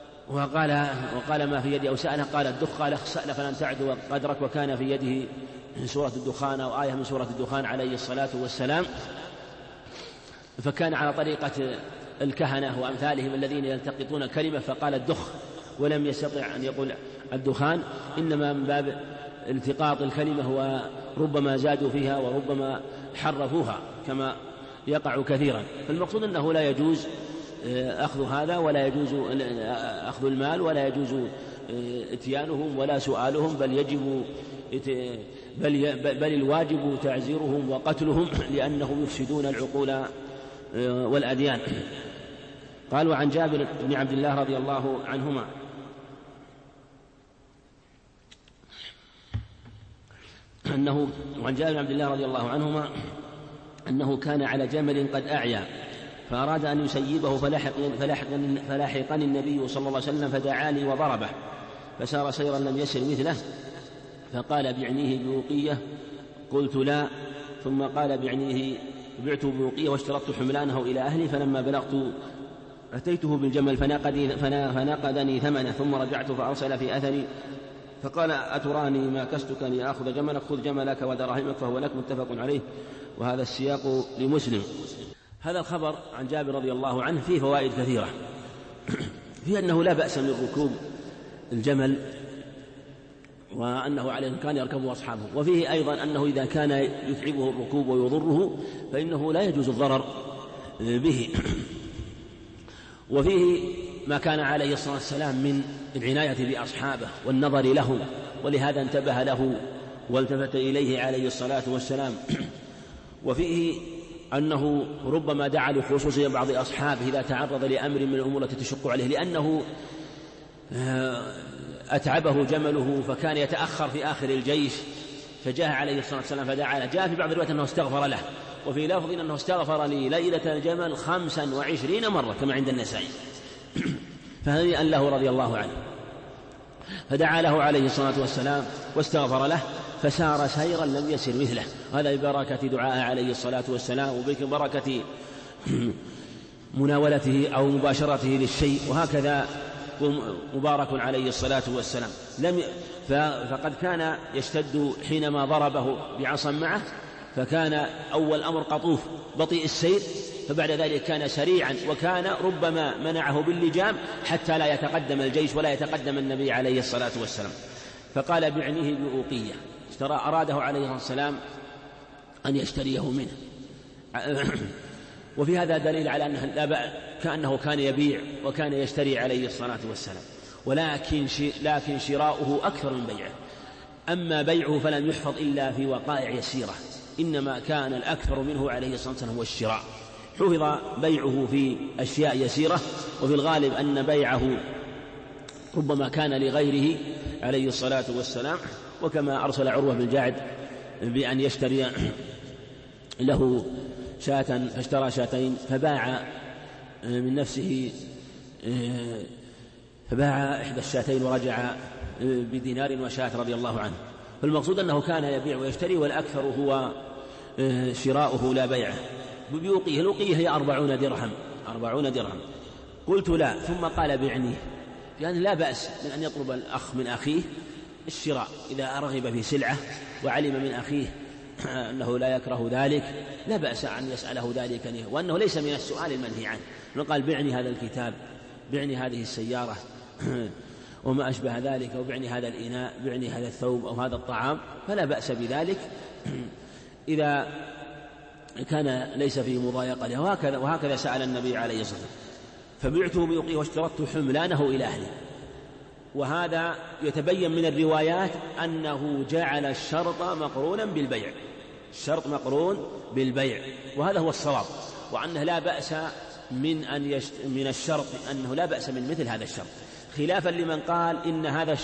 وقال ما في يدي، أو سأله قال الدخ، قال سأل فلن تعدو قدرك، وكان في يده من سورة الدخان أو آية من سورة الدخان عليه الصلاة والسلام، فكان على طريقة الكهنة وأمثالهم الذين يلتقطون كلمة فقال الدخ ولم يستطع أن يقول الدخان، إنما من باب التقاط الكلمة وربما زادوا فيها وربما حرفوها كما يقع كثيرا. فالمقصود أنه لا يجوز أخذ هذا، ولا يجوز أخذ المال، ولا يجوز اتيانهم ولا سؤالهم، بل الواجب تعزيرهم وقتلهم لأنهم يفسدون العقول والأديان. قال: وعن جابر بن عبد الله رضي الله عنهما أنه كان على جمل قد أعيا فأراد أن يسيبه فلاحقني النبي صلى الله عليه وسلم فدعاني وضربه فسار سيرا لم يسر مثله، فقال: بعنيه بوقية؟ قلت: لا. ثم قال: بعنيه؟ بعته بوقية واشترطت حملانه إلى أهلي، فلما بلغت أتيته بالجمل فنقدني ثمنه، ثم رجعت فأرسل في أثري فقال: أتراني ما كستك أن آخذ جملك؟ خذ جملك ودراهمك فهو لك. متفق عليه. وهذا السياق لمسلم. هذا الخبر عن جابر رضي الله عنه فيه فوائد كثيرة، فيه أنه لا بأس من ركوب الجمل، وأنه عليه كان يركبه أصحابه، وفيه أيضا أنه إذا كان يتعبه الركوب ويضره فإنه لا يجوز الضرر به. وفيه ما كان عليه الصلاة والسلام من العناية بأصحابه والنظر لهم، ولهذا انتبه له والتفت إليه عليه الصلاة والسلام. وفيه أنه ربما دعا لخصوصية بعض أصحابه إذا تعرض لأمر من الأمور التي تشق عليه، لأنه أتعبه جمله فكان يتأخر في آخر الجيش، فجاء عليه الصلاة والسلام فدعا له. جاء في بعض الروايات أنه استغفر له، وفي لفظ أنه استغفر لي ليلة الجمل 25 مرة كما عند النسائي. فهنيئا له رضي الله عنه. فدعا له عليه الصلاة والسلام واستغفر له فسار سيرا لم يسر مثله. هذا ببركة دعاء عليه الصلاة والسلام وبركة مناولته أو مباشرته للشيء، وهكذا مبارك عليه الصلاة والسلام. فقد كان يشتد حينما ضربه بعصا معه، فكان أول أمر قطوف بطيء السير، فبعد ذلك كان سريعا، وكان ربما منعه باللجام حتى لا يتقدم الجيش ولا يتقدم النبي عليه الصلاة والسلام. فقال: بعنيه بأوقية. أراده عليه الصلاة والسلام أن يشتريه منه. وفي هذا دليل على أنه كأنه كان يبيع وكان يشتري عليه الصلاة والسلام، لكن شراؤه أكثر من بيعه. أما بيعه فلم يحفظ إلا في وقائع يسيرة، إنما كان الأكثر منه عليه الصلاة والسلام هو الشراء. حفظ بيعه في أشياء يسيرة، وفي الغالب أن بيعه ربما كان لغيره عليه الصلاة والسلام، وكما أرسل عروة بن جعد بأن يشتري له شاة فاشترى شاتين فباع من نفسه، فباع إحدى الشاتين ورجع بدينار وشاة رضي الله عنه. فالمقصود أنه كان يبيع ويشتري، والأكثر هو شراؤه لا بيعه. بيوقيه، الوقية هي 40 درهم. قلت: لا. ثم قال: بعنيه، يعني لا بأس من أن يطلب الأخ من أخيه الشراء إذا رغب في سلعة وعلم من أخيه أنه لا يكره ذلك، لا بأس أن يسأله ذلك، وأنه ليس من السؤال المنهي عنه. قال: بعني هذا الكتاب، بعني هذه السيارة وما أشبه ذلك، أو بعني هذا الإناء، بعني هذا الثوب أو هذا الطعام، فلا بأس بذلك إذا كان ليس فيه مضايقة. وهكذا سأل النبي عليه الصلاة والسلام. فبعته بيقيه واشترطت حملانه إلى أهله. وهذا يتبين من الروايات أنه جعل الشرط مقرونا بالبيع، الشرط مقرون بالبيع، وهذا هو الصواب، وأنه لا بأس من الشرط، أنه لا بأس من مثل هذا الشرط، خلافا لمن قال إن هذا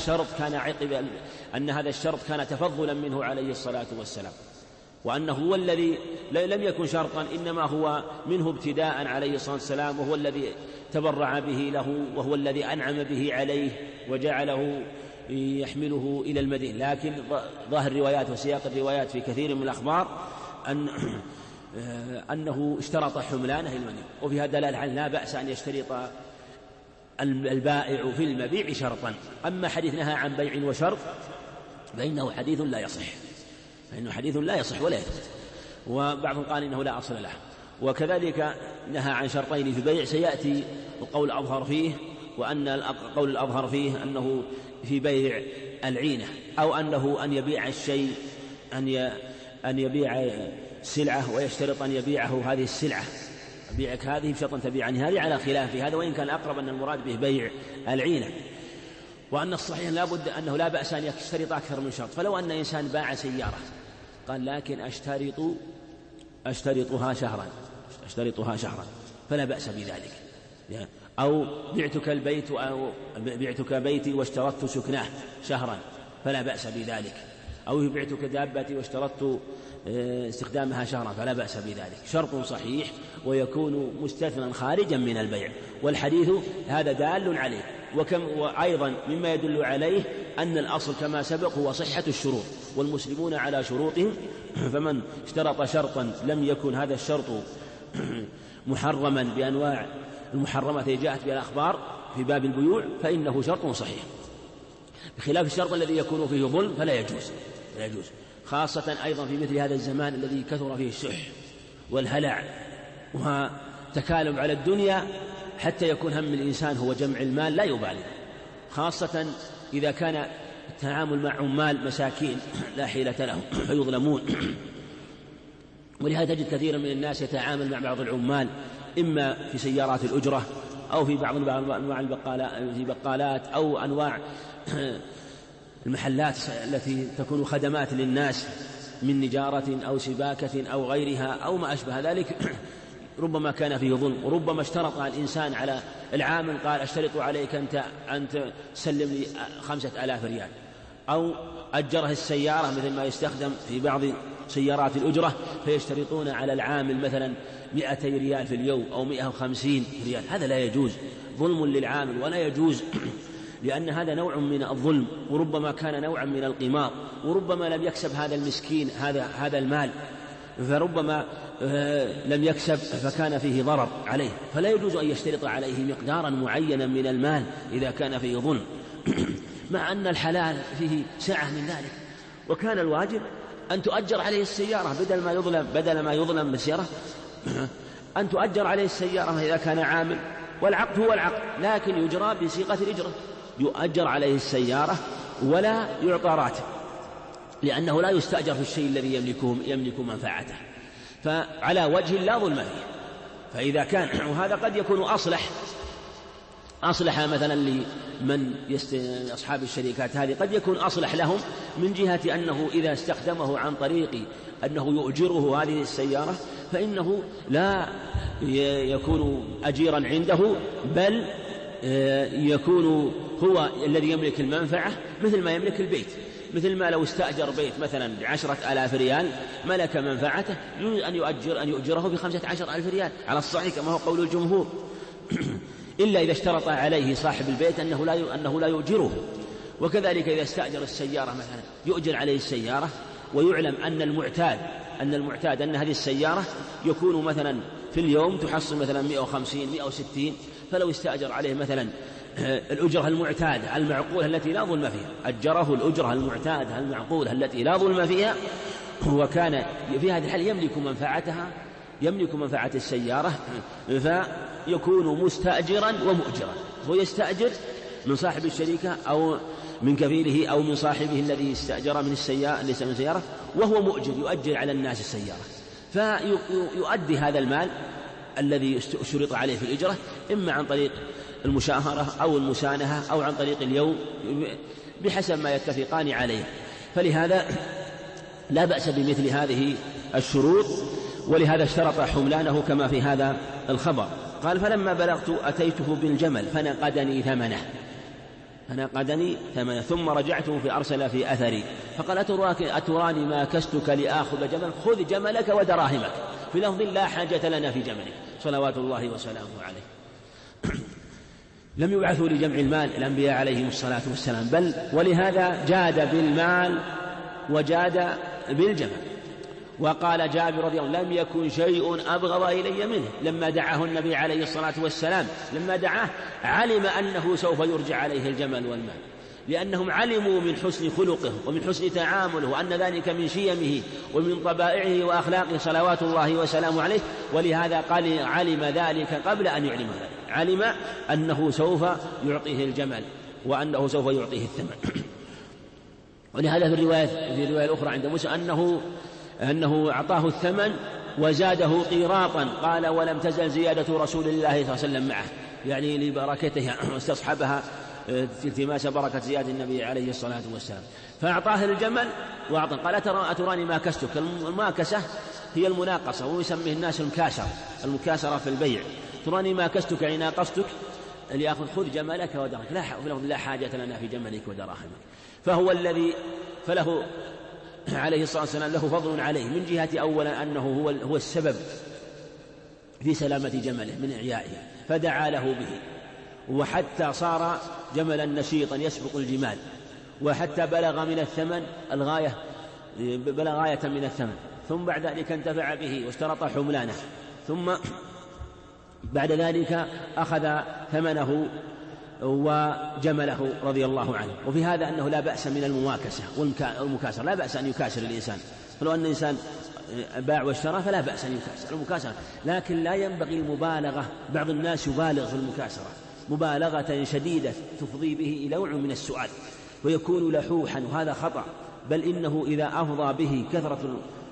الشرط كان تفضلا منه عليه الصلاة والسلام، وأنه هو الذي لم يكن شرطا، إنما هو منه ابتداء عليه الصلاة والسلام، وهو الذي تبرع به له، وهو الذي أنعم به عليه وجعله يحمله إلى المدينة. لكن ظاهر الروايات وسياق الروايات في كثير من الأخبار أنه اشترط حملانه المدينة. وفي هذا دلالة على لا بأس أن يشترط البائع في المبيع شرطا. أما حديث نهى عن بيع وشرط فإنه حديث لا يصح، فإنه حديث لا يصح ولا يثبت، وبعضهم قال إنه لا أصل له. وكذلك نهى عن شرطين في بيع سيأتي القول الأظهر فيه، وأن القول الأظهر فيه أنه في بيع العينة، أو أنه أن يبيع الشيء أن يبيع سلعة ويشترط أن يبيعه هذه السلعة، أبيعك هذه بشرط أن تبيعني هذه، على خلاف هذا، وإن كان أقرب أن المراد به بيع العينة. وأن الصحيح لابد أنه لا بأس أن يشترط أكثر من شرط. فلو أن إنسان باع سيارة قال لكن أشترطها شهرا فلا بأس بذلك، أو بعتك البيت أو بعتك بيتي واشترطت سكناه شهرا فلا بأس بذلك، أو بعتك دابتي واشترطت استخدامها شهرا فلا بأس بذلك. شرط صحيح ويكون مستثنى خارجا من البيع، والحديث هذا دال عليه. وأيضا مما يدل عليه أن الأصل كما سبق هو صحة الشروط، والمسلمون على شروطهم، فمن اشترط شرطا لم يكن هذا الشرط محرما بأنواع المحرمات التي جاءت بها الأخبار في باب البيوع فإنه شرط صحيح، بخلاف الشرط الذي يكون فيه ظلم فلا يجوز، خاصة أيضا في مثل هذا الزمان الذي كثر فيه الشح والهلع وتكالب على الدنيا، حتى يكون هم الإنسان هو جمع المال لا يبالي، خاصة إذا كان التعامل مع عمال مساكين لا حيلة لهم فيظلمون. ولهذا تجد كثيرا من الناس يتعامل مع بعض العمال إما في سيارات الأجرة أو في بعض أنواع البقالات أو أنواع المحلات التي تكون خدمات للناس من نجارة أو سباكة أو غيرها أو ما أشبه ذلك، ربما كان فيه ظلم. وربما اشترط الإنسان على العامل قال أشترط عليك أن تسلم لي 5000 ريال، أو أجره السيارة مثل ما يستخدم في بعض سيارات الأجرة فيشترطون على العامل مثلا 200 ريال في اليوم أو 150 ريال. هذا لا يجوز، ظلم للعامل ولا يجوز، لأن هذا نوع من الظلم، وربما كان نوعا من القمار، وربما لم يكسب هذا المسكين هذا المال، فربما لم يكسب فكان فيه ضرر عليه، فلا يجوز أن يشترط عليه مقدارا معينا من المال إذا كان فيه ظلم مع أن الحلال فيه سعة من ذلك. وكان الواجب أن تؤجر عليه السيارة بدل ما يظلم بالسيارة، أن تؤجر عليه السيارة إذا كان عامل، والعقد هو العقد لكن يجرى بصيغة الإجرة، يؤجر عليه السيارة ولا يعطى راتب، لأنه لا يستأجر في الشيء الذي يملك منفعته، فعلى وجه لا ظلم فيه. فإذا كان وهذا قد يكون أصلح مثلا لمن أصحاب الشركات هذه، قد يكون أصلح لهم من جهة أنه إذا استخدمه عن طريق أنه يؤجره هذه السيارة فإنه لا يكون أجيرا عنده، بل يكون هو الذي يملك المنفعة مثل ما يملك البيت. مثل ما لو استأجر بيت مثلا ب10,000 ريال ملك منفعته، يجوز أن يؤجره ب15,000 ريال على الصحيح كما هو قول الجمهور، إلا إذا اشترط عليه صاحب البيت أنه لا يؤجره. وكذلك إذا استأجر السيارة مثلا يؤجر عليه السيارة، ويعلم أن المعتاد أن هذه السيارة يكون مثلا في اليوم تحصل مثلا 150 160، فلو استأجر عليه مثلا الأجرة المعتادة المعقولة التي لا ظلم فيها، أجره الأجرة المعتادة المعقولة التي لا ظلم فيها، وكان في هذه الحال يملك منفعة السيارة، فيكون مستأجرا ومؤجرا، هو يستأجر من صاحب الشركة أو من كفيله أو من صاحبه الذي استأجر من السيارة، وهو مؤجر يؤجر على الناس السيارة، فيؤدي هذا المال الذي شرط عليه في الإجرة إما عن طريق المشاهرة أو المسانهة أو عن طريق اليوم بحسب ما يتفقان عليه. فلهذا لا بأس بمثل هذه الشروط، ولهذا اشترط حملانه كما في هذا الخبر. قال فلما بلغت أتيته بالجمل فنقدني ثمنه ثم رجعته فأرسل في أثري فقال أتراني ما كستك لآخذ جمل، خذ جملك ودراهمك، في لفظ لا حاجة لنا في جملك صلوات الله وسلامه عليه. لم يبعثوا لجمع المال الأنبياء عليهم الصلاة والسلام، بل ولهذا جاد بالمال وجاد بالجمل. وقال جابر رضي الله عنه لم يكن شيء أبغض إلي منه لما دعاه النبي عليه الصلاة والسلام، لما دعاه علم أنه سوف يرجع عليه الجمل والمال، لأنهم علموا من حسن خلقه ومن حسن تعامله وأن ذلك من شيمه ومن طبائعه وأخلاقه صلوات الله وسلامه عليه، ولهذا قال علم ذلك قبل أن يعلم ذلك، علم أنه سوف يعطيه الجمل وأنه سوف يعطيه الثمن. ولهذا في الرواية الأخرى عند موسى أنه أعطاه الثمن وزاده قيراطا، قال ولم تزل زيادة رسول الله صلى الله عليه وسلم معه، يعني لبركته واستصحبها التماس بركة زيادة النبي عليه الصلاة والسلام، فأعطاه الجمل وأعطاه. قال أتراني ما كستك. الماكسة هي المناقصة، ويسميه الناس المكاسرة في البيع. تراني ما كستك يعني ناقصتك ليأخذ، خذ جملك ودرهمك، لا حاجة لنا في جملك ودراهمك. فهو الذي فله عليه الصلاة والسلام له فضل عليه من جهة أولا أنه هو السبب في سلامة جمله من إعيائه فدعا له به، وحتى صار جملا نشيطا يسبق الجمال، وحتى بلغ من الثمن بلغ غاية من الثمن، ثم بعد ذلك انتفع به واشترط حملانه، ثم بعد ذلك أخذ ثمنه وجمله رضي الله عنه. وفي هذا أنه لا بأس من المواكسة والمكاسرة، لا بأس أن يكاسر الإنسان، فلو أن الإنسان باع واشترى فلا بأس أن يكاسر المكاسرة، لكن لا ينبغي المبالغة. بعض الناس يبالغ في المكاسرة مبالغة شديدة تفضي به إلى نوع من السؤال ويكون لحوحا، وهذا خطأ. بل إنه إذا أفضى به كثرة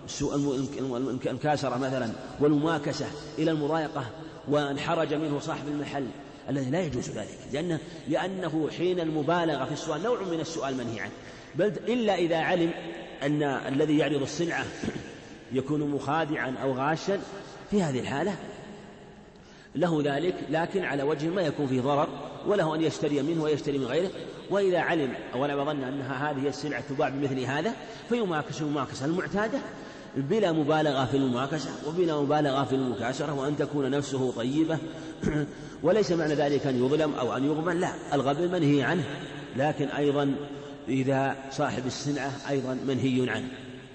المكاسرة مثلا والمماكسة إلى المضايقة وانحرج منه صاحب المحل الذي لا يجوز ذلك، لأنه حين المبالغة في السؤال نوع من السؤال منهي عنه، بل إلا إذا علم أن الذي يعرض السلعة يكون مخادعا أو غاشا، في هذه الحالة له ذلك، لكن على وجه ما يكون فيه ضرر، وله أن يشتري منه ويشتري من غيره. وإذا علم أو ظن أنها هذه السلعة تباع بمثل هذا فيماكس المماكسة المعتادة بلا مبالغة في المماكسة وبلا مبالغة في المكاسرة، وأن تكون نفسه طيبة. وليس معنى ذلك أن يظلم أو أن يغبن، لا، الغبن منهي عنه، لكن أيضا إذا صاحب السلعة أيضا منهي عنه.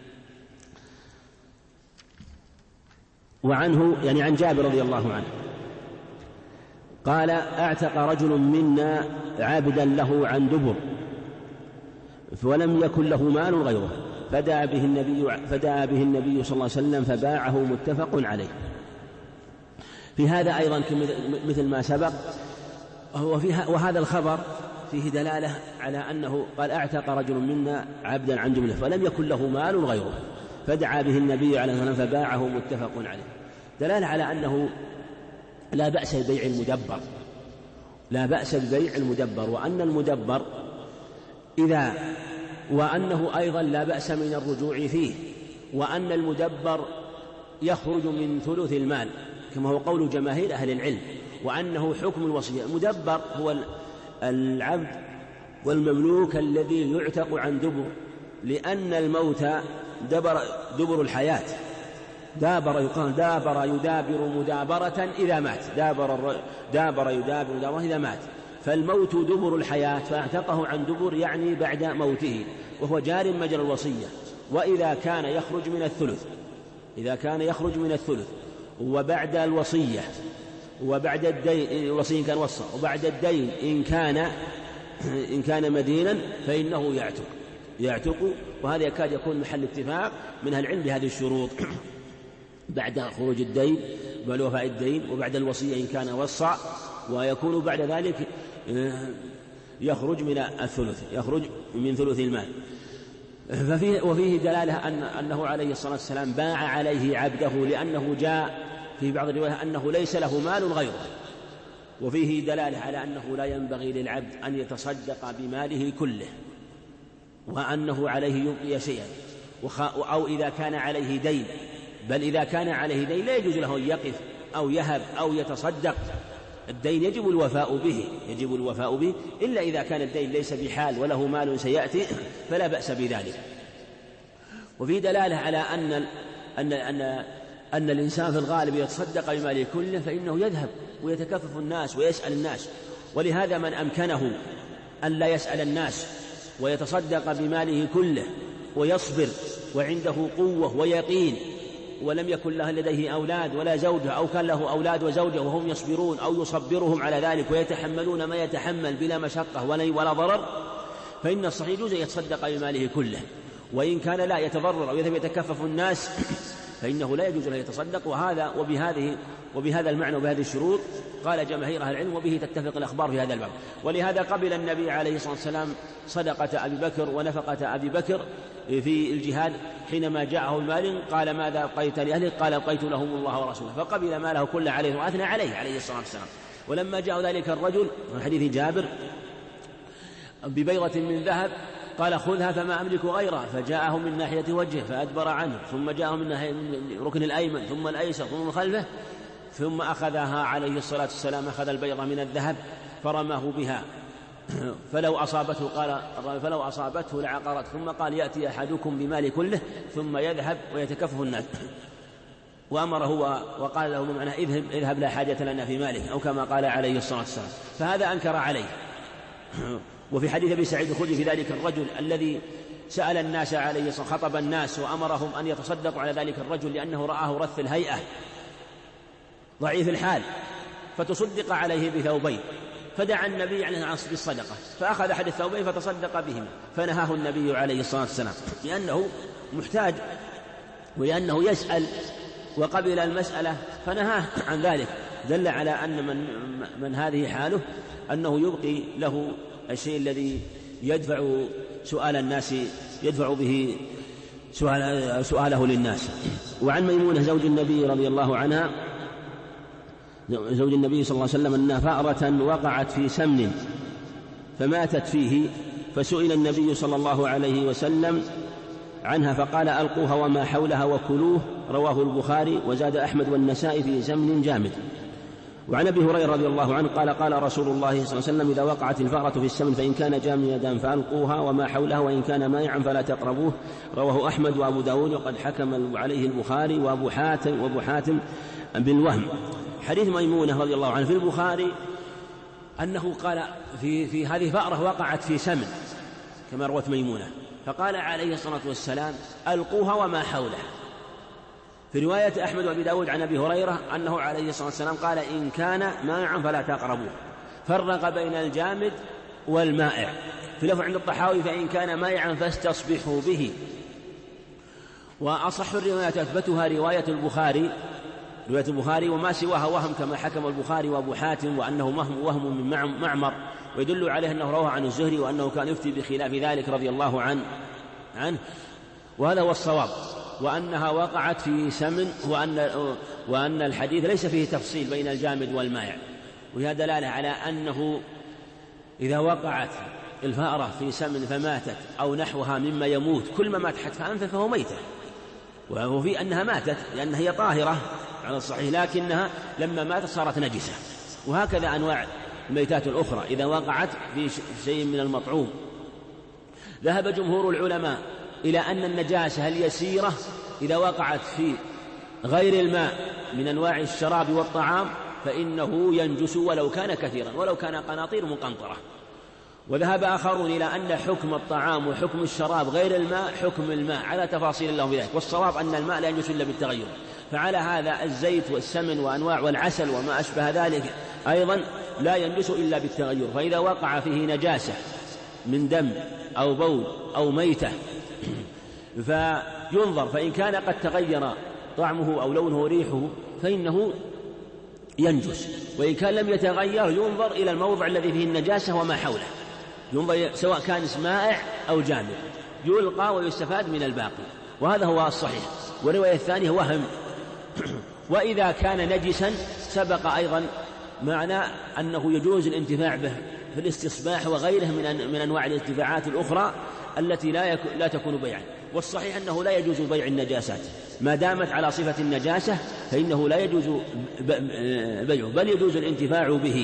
وعنه يعني عن جابر رضي الله عنه قال اعتق رجل منا عابدا له عن دبر ولم يكن له مال غيره، فدعا به النبي صلى الله عليه وسلم فباعه، متفق عليه. في هذا أيضا مثل ما سبق، وهذا الخبر فيه دلالة على أنه قال اعتق رجل منا عبدا عن دبر فلم يكن له مال غيره، فدعا به النبي عليه الصلاة والسلام فباعه، متفق عليه. دلالة على أنه لا بأس ببيع المدبر، لا بأس ببيع المدبر، وأن المدبر وأنه أيضا لا بأس من الرجوع فيه، وأن المدبر يخرج من ثلث المال كما هو قول جماهير أهل العلم، وأنه حكم الوصية. المدبر هو العبد والمملوك الذي يعتق عن دبر، لأن الموت دبر الحياة، يقال دابر يدابر مدابرة إذا مات، دابر يدابر مدابرة إذا مات، فالموت دبر الحياة، فاعتقه عن دبر يعني بعد موته، وهو جار مجرى الوصية. وإذا كان يخرج من الثلث وبعد الوصية وبعد الدين، الوصية كان وصى، وبعد الدين إن كان مدينا فإنه يعتق. وهذا يكاد يكون محل اتفاق من أهل العلم بهذه الشروط بعد خروج الدين، بعد وفاء الدين، وبعد الوصية إن كان وصى، ويكون بعد ذلك يخرج من ثلث المال. وفيه دلالة أنه عليه الصلاة والسلام باع عليه عبده، لأنه جاء في بعض الروايات أنه ليس له مال غيره. وفيه دلالة على أنه لا ينبغي للعبد أن يتصدق بماله كله، وأنه عليه يبقي شيئا، أو إذا كان عليه دين، بل إذا كان عليه دين لا يجوز له أن يقف أو يهب أو يتصدق. الدين يجب الوفاء به إلا إذا كان الدين ليس بحال وله مال سيأتي فلا بأس بذلك. وفي دلالة على أن الإنسان في الغالب يتصدق بماله كله، فإنه يذهب ويتكفف الناس ويسأل الناس، ولهذا من أمكنه أن لا يسأل الناس ويتصدق بماله كله ويصبر وعنده قوة ويقين، ولم يكن له لديه أولاد ولا زوجة، أو كان له أولاد وزوجة وهم يصبرون أو يصبرهم على ذلك ويتحملون ما يتحمل بلا مشقة ولا ضرر، فإن الصحيح يجوز أن يتصدق بماله كله، وإن كان لا يتضرر أو يذهب يتكفف الناس فإنه لا يجوز له يتصدق. وهذا وبهذا المعنى وبهذه الشروط قال جماهير أهل العلم، وبه تتفق الأخبار في هذا الباب. ولهذا قبل النبي عليه الصلاة والسلام صدقة أبي بكر ونفقة أبي بكر في الجهاد حينما جاءه المال قال ماذا أبقيت لأهلك؟ قال أبقيت لهم الله ورسوله، فقبل ماله كله عليه وأثنى عليه الصلاة والسلام. ولما جاء ذلك الرجل من حديث جابر ببيضة من ذهب قال خذها فما أملك غيرها، فجاءه من ناحية وجهه فأدبر عنه، ثم جاءه من ناحية ركن الأيمن ثم الأيسر ثم من خلفه، ثم أخذها عليه الصلاة والسلام، أخذ البيضة من الذهب فرماه بها فلو أصابته لعقرت، ثم قال يأتي أحدكم بمال كله ثم يذهب ويتكفف الناس، وأمره وقال له معناه اذهب لا حاجة لنا في مالك، أو كما قال عليه الصلاة والسلام، فهذا أنكر عليه. وفي حديث أبي سعيد الخدري في ذلك الرجل الذي سأل الناس عليه الصلاة والسلام، خطب الناس وأمرهم أن يتصدقوا على ذلك الرجل لأنه رآه رث الهيئة ضعيف الحال، فتصدق عليه بثوبين، فدعا النبي عليه بالصدقة، فأخذ أحد الثوبين فتصدق بهما، فنهاه النبي عليه الصلاة والسلام لأنه محتاج ولأنه يسأل وقبل المسألة فنهاه عن ذلك. دل على أن من هذه حاله أنه يبقي له الشيء الذي يدفع سؤال الناس، يدفع به سؤاله للناس. وعن ميمونة زوج النبي رضي الله عنها زوج النبي صلى الله عليه وسلم أنها فأرة وقعت في سمن فماتت فيه، فسئل النبي صلى الله عليه وسلم عنها فقال ألقوها وما حولها وكلوه، رواه البخاري، وزاد أحمد والنسائي في سمن جامد. وعن أبي هريرة رضي الله عنه قال قال رسول الله صلى الله عليه وسلم إذا وقعت الفأرة في السمن فإن كان جامدا فألقوها وما حولها وإن كان مائعا فلا تقربوه، رواه أحمد وأبو داود، وقد حكم عليه البخاري وأبو حاتم بالوهم. حديث ميمونة رضي الله عنه في البخاري أنه قال في هذه فأرة وقعت في سمن كما روت ميمونة، فقال عليه الصلاة والسلام ألقوها وما حولها. في رواية أحمد وأبي داود عن أبي هريرة أنه عليه الصلاة والسلام قال إن كان مائعا فلا تقربوه، فرق بين الجامد والمائع. في لفظ عند الطحاوي فإن كان مائعا فاستصبحوا به. وأصح الروايات أثبتها رواية البخاري وما سواها وهم كما حكم البخاري وأبو حاتم، وأنه وهم من معمر، ويدل عليه أنه رواه عن الزهري وأنه كان يفتي بخلاف ذلك رضي الله عنه، وهذا هو الصواب، وأنها وقعت في سمن، وأن الحديث ليس فيه تفصيل بين الجامد والمائع، وهي دلالة على أنه إذا وقعت الفأرة في سمن فماتت أو نحوها مما يموت، كل ما مات حتى أنفه فهو ميتة، وفي أنها ماتت لأنها هي طاهرة على الصحيح، لكنها لما ماتت صارت نجسة. وهكذا أنواع الميتات الأخرى إذا وقعت في شيء من المطعوم. ذهب جمهور العلماء إلى أن النجاسة اليسيرة إذا وقعت في غير الماء من أنواع الشراب والطعام فإنه ينجس ولو كان كثيرا، ولو كان قناطير مقنطرة. وذهب آخرون إلى أن حكم الطعام وحكم الشراب غير الماء حكم الماء على تفاصيل لهم بذلك، والصواب أن الماء لا ينجس إلا بالتغير. فعلى هذا الزيت والسمن وأنواع والعسل وما أشبه ذلك أيضا لا ينجس إلا بالتغير. فإذا وقع فيه نجاسة من دم أو بول أو ميتة فينظر، فإن كان قد تغير طعمه أو لونه وريحه فإنه ينجس، وإن كان لم يتغير ينظر إلى الموضع الذي فيه النجاسة وما حوله، ينظر سواء كان مائع أو جامد، يلقى ويستفاد من الباقي، وهذا هو الصحيح. والرواية الثانية وهم. وإذا كان نجسا سبق أيضا معنى أنه يجوز الانتفاع به في الاستصباح وغيره من أنواع الانتفاعات الأخرى التي لا تكون بيعا. والصحيح أنه لا يجوز بيع النجاسات ما دامت على صفة النجاسة، فإنه لا يجوز بيعه، بل يجوز الانتفاع به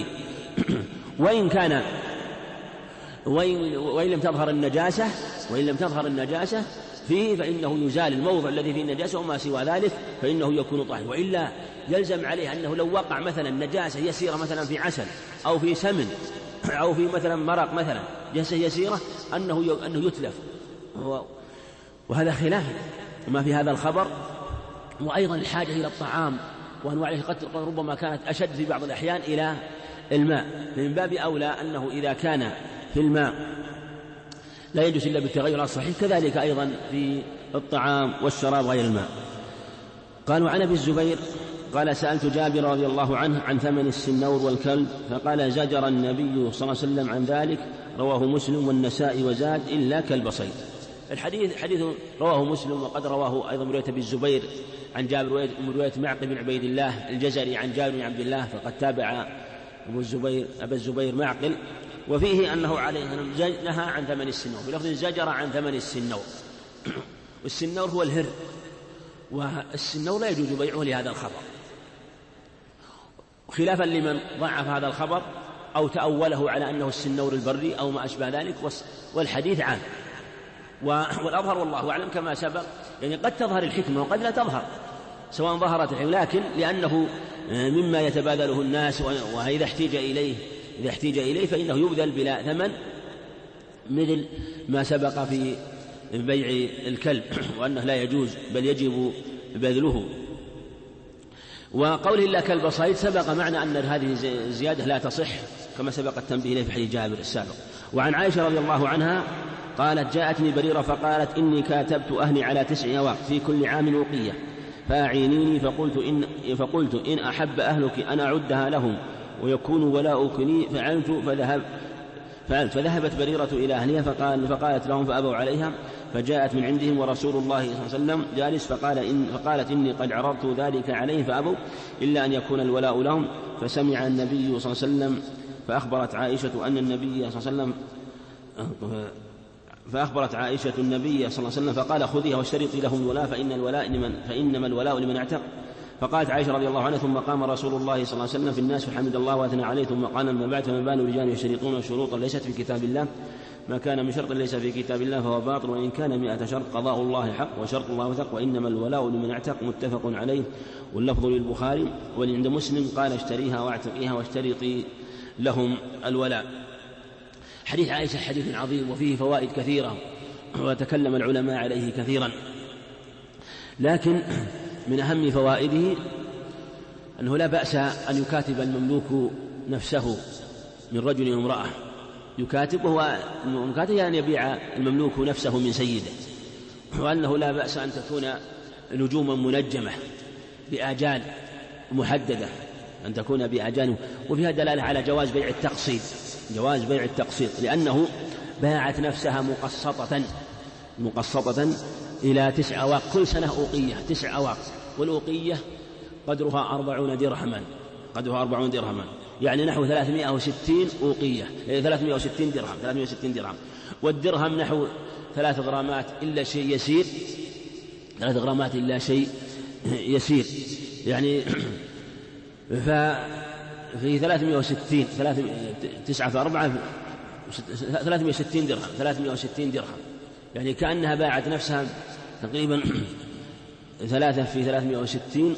وإن لم تظهر النجاسة فيه فإنه يزال الموضع الذي فيه النجاسة، وما سوى ذلك فإنه يكون طاهرا. وإلا يلزم عليه أنه لو وقع مثلا نجاسة يسيرة مثلا في عسل أو في سمن أو في مثلا مرق مثلا نجاسة يسيرة أنه يتلف، وهذا خلاف ما في هذا الخبر. وأيضا الحاجة إلى الطعام وأنواعه قد ربما كانت أشد في بعض الأحيان إلى الماء، من باب أولى أنه إذا كان في الماء لا يجوز إلا بالتغير الصحيح، كذلك أيضا في الطعام والشراب غير الماء. قالوا عن أبي الزبير قال سألت جابر رضي الله عنه عن ثمن السنور والكلب فقال زجر النبي صلى الله عليه وسلم عن ذلك، رواه مسلم والنسائي وزاد إلا كلب صيد. الحديث حديث رواه مسلم، وقد رواه أيضا من رواية أبي الزبير عن جابر من رواية معقل بن عبيد الله الجزري عن جابر بن عبد الله، فقد تابع أبا الزبير معقل. وفيه أنه عليه نهى عن ثمن السنور، بلفظ زجر عن ثمن السنور. والسنور هو الهر، والسنور لا يجوز بيعه لهذا الخبر، خلافا لمن ضعف هذا الخبر أو تأوله على أنه السنور البري أو ما أشبه ذلك، والحديث عام. والأظهر والله أعلم كما سبق، يعني قد تظهر الحكمة وقد لا تظهر، سواء ظهرت الحكمة، لكن لأنه مما يتبادله الناس، وإذا احتيج إليه فإنه يبذل بلا ثمن، مثل ما سبق في بيع الكلب، وأنه لا يجوز بل يجب بذله. وقوله إلا كلب صيد سبق معنى أن هذه الزيادة لا تصح، كما سبق التنبيه إليه في حديث جابر السابق. وعن عائشة رضي الله عنها قالت جاءتني بريرة فقالت إني كاتبت أهلي على 9 أواق في كل عام وقية فأعينيني، فقلت إن أحب أهلك أن أعدها لهم ويكون ولاؤك لي فعلت. فذهبت بريرة إلى أهلها فقالت لهم فأبوا عليها، فجاءت من عندهم ورسول الله صلى الله عليه وسلم جالس، فقالت إني قد عرضت ذلك عليه فأبوا إلا أن يكون الولاء لهم. فسمع النبي صلى الله عليه وسلم فأخبرت عائشة النبي صلى الله عليه وسلم فقال خذيها واشترطي لهم الولاء فإنما الولاء لمن اعتق. فقالت عائشة رضي الله عنها ثم قام رسول الله صلى الله عليه وسلم في الناس فحمد الله وأثنى عليه ثم قال أما بعد فما بال رجال يشترطون شروطا ليست في كتاب الله، ما كان من شرط ليس في كتاب الله فهو باطل، وإن كان 100 شرط قضاء الله حق وشرط الله وثق، وإنما الولاء لمن اعتق، متفق عليه. واللفظ للبخاري. وعند مسلم قال اشتريها واعتقيها واشترطي لهم الولاء. حديث عائشة حديث عظيم وفيه فوائد كثيرة وتكلم العلماء عليه كثيرا، لكن من أهم فوائده أنه لا بأس أن يكاتب المملوك نفسه من رجل وامرأة، يكاتبه أن يبيع المملوك نفسه من سيده، وأنه لا بأس أن تكون نجوما منجمة بآجال محددة، أن تكون بآجال. وفيها دلالة على جواز بيع التقسيط، لأنه باعت نفسها مقسطة إلى 9 أواق، كل سنة أوقية 9 أواق، والأوقية قدرها 40 درهما، يعني نحو 360 أوقية، 360 درهم، والدرهم نحو 3 غرامات إلا شيء يسير، 3 غرامات إلا شيء يسير، يعني في 360 9 في 4 360 درهم، يعني كأنها باعت نفسها تقريبا 3 في 360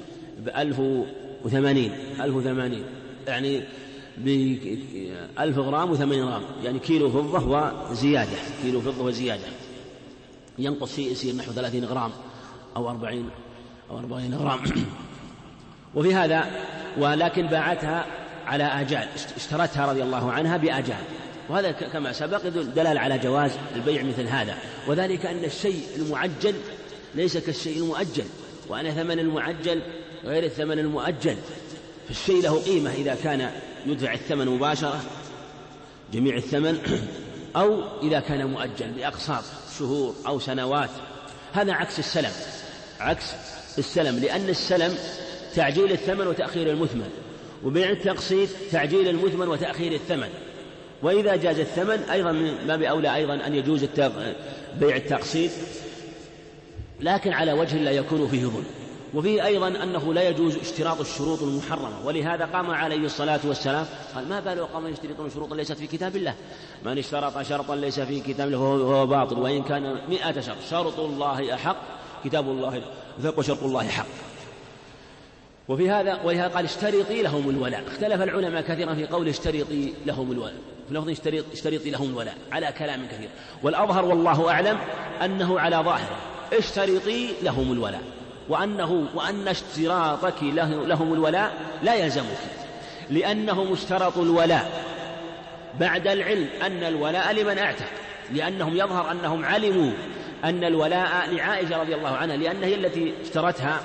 ب1080، يعني ب1000 غرام و80 غرام، يعني كيلو فضة وزيادة، ينقص شيء يصير نحو 30 غرام أو 40 غرام. وفي هذا ولكن باعتها على آجال، اشترتها رضي الله عنها بآجال، وهذا كما سبق دلال على جواز البيع مثل هذا، وذلك أن الشيء المعجل ليس كالشيء المؤجل، وأن ثمن المعجل غير الثمن المؤجل، فالشيء له قيمة إذا كان يدفع الثمن مباشرة جميع الثمن، أو إذا كان مؤجل بأقساط شهور أو سنوات. هذا عكس السلم، لأن السلم تعجيل الثمن وتأخير المثمن، وبيع التقسيط تعجيل المثمن وتأخير الثمن. وإذا جاز الثمن أيضا من باب أولى أيضا أن يجوز بيع التقسيط، لكن على وجه لا يكون فيه ظلم. وفيه أيضا أنه لا يجوز اشتراط الشروط المحرمة، ولهذا قام عليه الصلاة والسلام قال ما بال قوم يشترطون شروطا ليست في كتاب الله، من اشترط شرطا ليس في كتاب الله فهو باطل، وإن كان 100 شرط، شرط الله أحق، كتاب الله وثق، وشرط الله حق. وفي هذا قال اشترطي لهم الولاء. اختلف العلماء كثيرا في قول اشترطي لهم الولاء، في لفظ اشترطي لهم الولاء على كلام كثير، والأظهر والله أعلم أنه على ظاهره اشترطي لهم الولاء، وأن اشتراطك لهم الولاء لا يلزمك، لأنهم اشترطوا الولاء بعد العلم أن الولاء لمن اعتق، لأنهم يظهر أنهم علموا أن الولاء لعائشة رضي الله عنها، لأنها هي التي اشترتها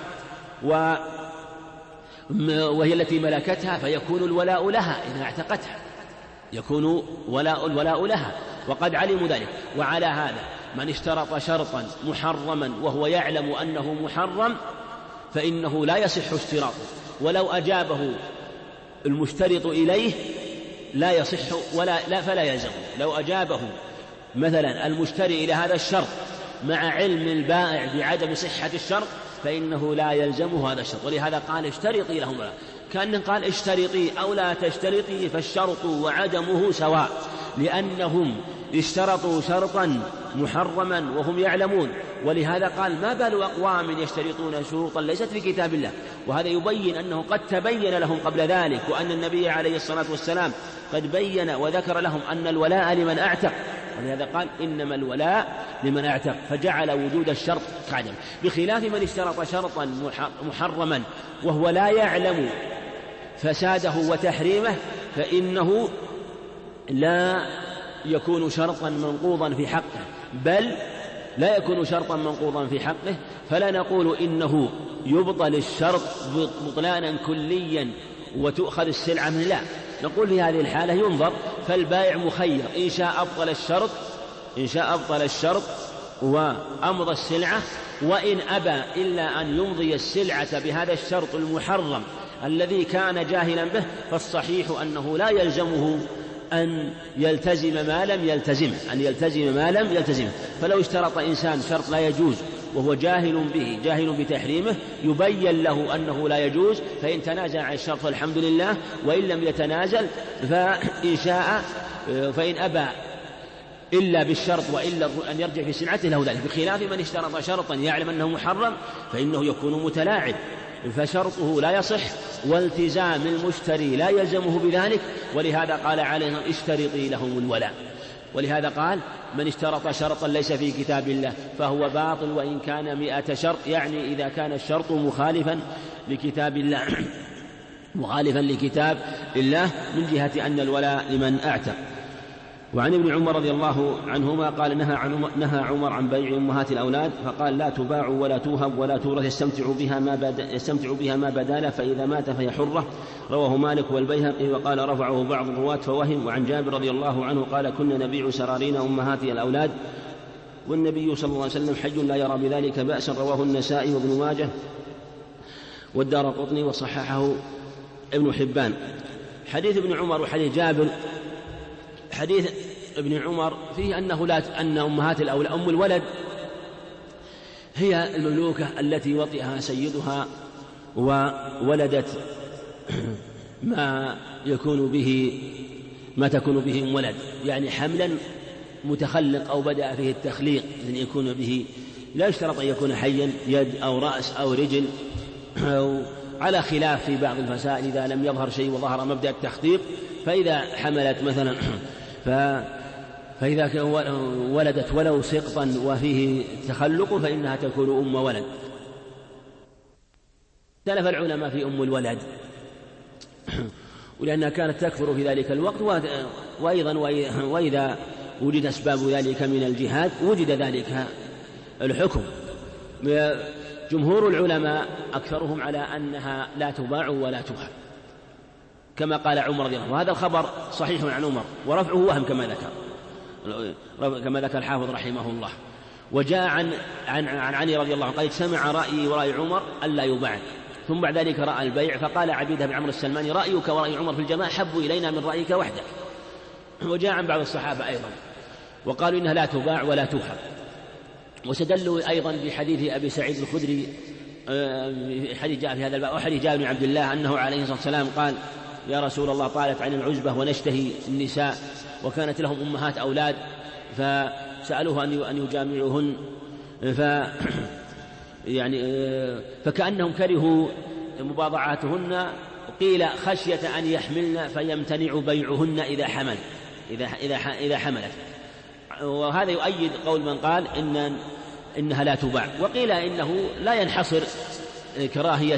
وهي التي ملكتها، فيكون الولاء لها إذا اعتقتها، يكون الولاء لها، وقد علموا ذلك. وعلى هذا من اشترط شرطا محرما وهو يعلم أنه محرم فإنه لا يصح اشتراطه، ولو أجابه المشترط إليه لا يصح فلا يلزم. لو أجابه مثلا المشتري إلى هذا الشرط مع علم البائع بعدم صحة الشرط فإنه لا يلزمه هذا الشرط. ولهذا قال اشترطي لهم، كأنه قال اشترطي أو لا تشترطي فالشرط وعدمه سواء، لأنهم اشترطوا شرطا محرما وهم يعلمون. ولهذا قال ما بال أقوام يشترطون شروطا ليست في كتاب الله. وهذا يبين أنه قد تبين لهم قبل ذلك، وأن النبي عليه الصلاة والسلام قد بين وذكر لهم أن الولاء لمن أعتق، ولهذا قال إنما الولاء لمن أعتق، فجعل وجود الشرط كعدم، بخلاف من اشترط شرطا محرما وهو لا يعلم فساده وتحريمه فإنه لا يكون شرطا منقوضا في حقه، بل لا يكون شرطا منقوضا في حقه، فلا نقول إنه يبطل الشرط بطلانا كليا وتؤخذ السلعة منه، لا، نقول في هذه الحالة ينظر، فالبائع مخير إن شاء أبطل الشرط وأمضى السلعة، وإن أبى إلا أن يمضي السلعة بهذا الشرط المحرم الذي كان جاهلا به فالصحيح أنه لا يلزمه أن يلتزم ما لم يلتزمه. فلو اشترط إنسان شرط لا يجوز وهو جاهل بتحريمه يبين له أنه لا يجوز، فإن تنازع عن الشرط فالحمد لله، وإن لم يتنازل فإن أبى إلا بالشرط وإلا أن يرجع في سلعته له ذلك، بخلاف من اشترط شرطا يعلم أنه محرم فإنه يكون متلاعب، فشرطه لا يصح والتزام المشتري لا يلزمه بذلك. ولهذا قال عليهم اشترطي لهم الولاء. ولهذا قال من اشترط شرطا ليس في كتاب الله فهو باطل وإن كان 100 شرط، يعني إذا كان الشرط مخالفا لكتاب الله من جهة أن الولاء لمن أعتق. وعن ابن عمر رضي الله عنهما قال نهى عمر عن بيع أمهات الأولاد، فقال لا تباع ولا توهب ولا تورث يستمتع بها ما بدا له، فإذا مات فهي حرة. رواه مالك والبيهقي، وقال رفعه بعض الرواة فوهم. وعن جابر رضي الله عنه قال كنا نبيع سرارين أمهات الأولاد والنبي صلى الله عليه وسلم حي لا يرى بذلك بأسا. رواه النسائي وابن ماجه والدارقطني وصححه ابن حبان. حديث ابن عمر وحديث جابر، حديث ابن عمر فيه أن أمهات الأولاد أم الولد هي المملوكة التي وطئها سيدها وولدت ما تكون به أم ولد، يعني حملا متخلق أو بدأ فيه التخليق أن يكون به، لا يشترط أن يكون حيا يد أو رأس أو رجل، أو على خلاف في بعض المسائل إذا لم يظهر شيء وظهر مبدأ التخطيط، فإذا حملت مثلا فإذا ولدت ولو سقطا وفيه تخلق فإنها تكون أم ولد. اختلف العلماء في أم الولد، ولأنها كانت تكفر في ذلك الوقت، وأيضا وإذا وجد أسباب ذلك من الجهاد وجد ذلك الحكم. جمهور العلماء أكثرهم على أنها لا تباع ولا تهب كما قال عمر رضي الله عنه، وهذا الخبر صحيح عن عمر، ورفعه وهم كما ذكر الحافظ رحمه الله. وجاء عن علي رضي الله عنه قال اجتمع رأيي ورأي عمر ألا يباع، ثم بعد ذلك رأى البيع، فقال عبيده بن عمرو السلماني رأيك ورأي عمر في الجماعة حب إلينا من رأيك وحدك. وجاء عن بعض الصحابة أيضا وقالوا إنها لا تباع ولا توهب. وستدلوا أيضا بحديث أبي سعيد الخدري، حديث جاء في هذا الباب، وحديث جابر بن عبد الله أنه عليه الصلاة والسلام قال يا رسول الله طالت عن العزبة ونشتهي النساء، وكانت لهم أمهات أولاد فسألوه أن يجامعهن، فكأنهم كرهوا مباضعاتهن، قيل خشية أن يحملن فيمتنع بيعهن إذا حملت. وهذا يؤيد قول من قال إنها لا تباع. وقيل إنه لا ينحصر كراهية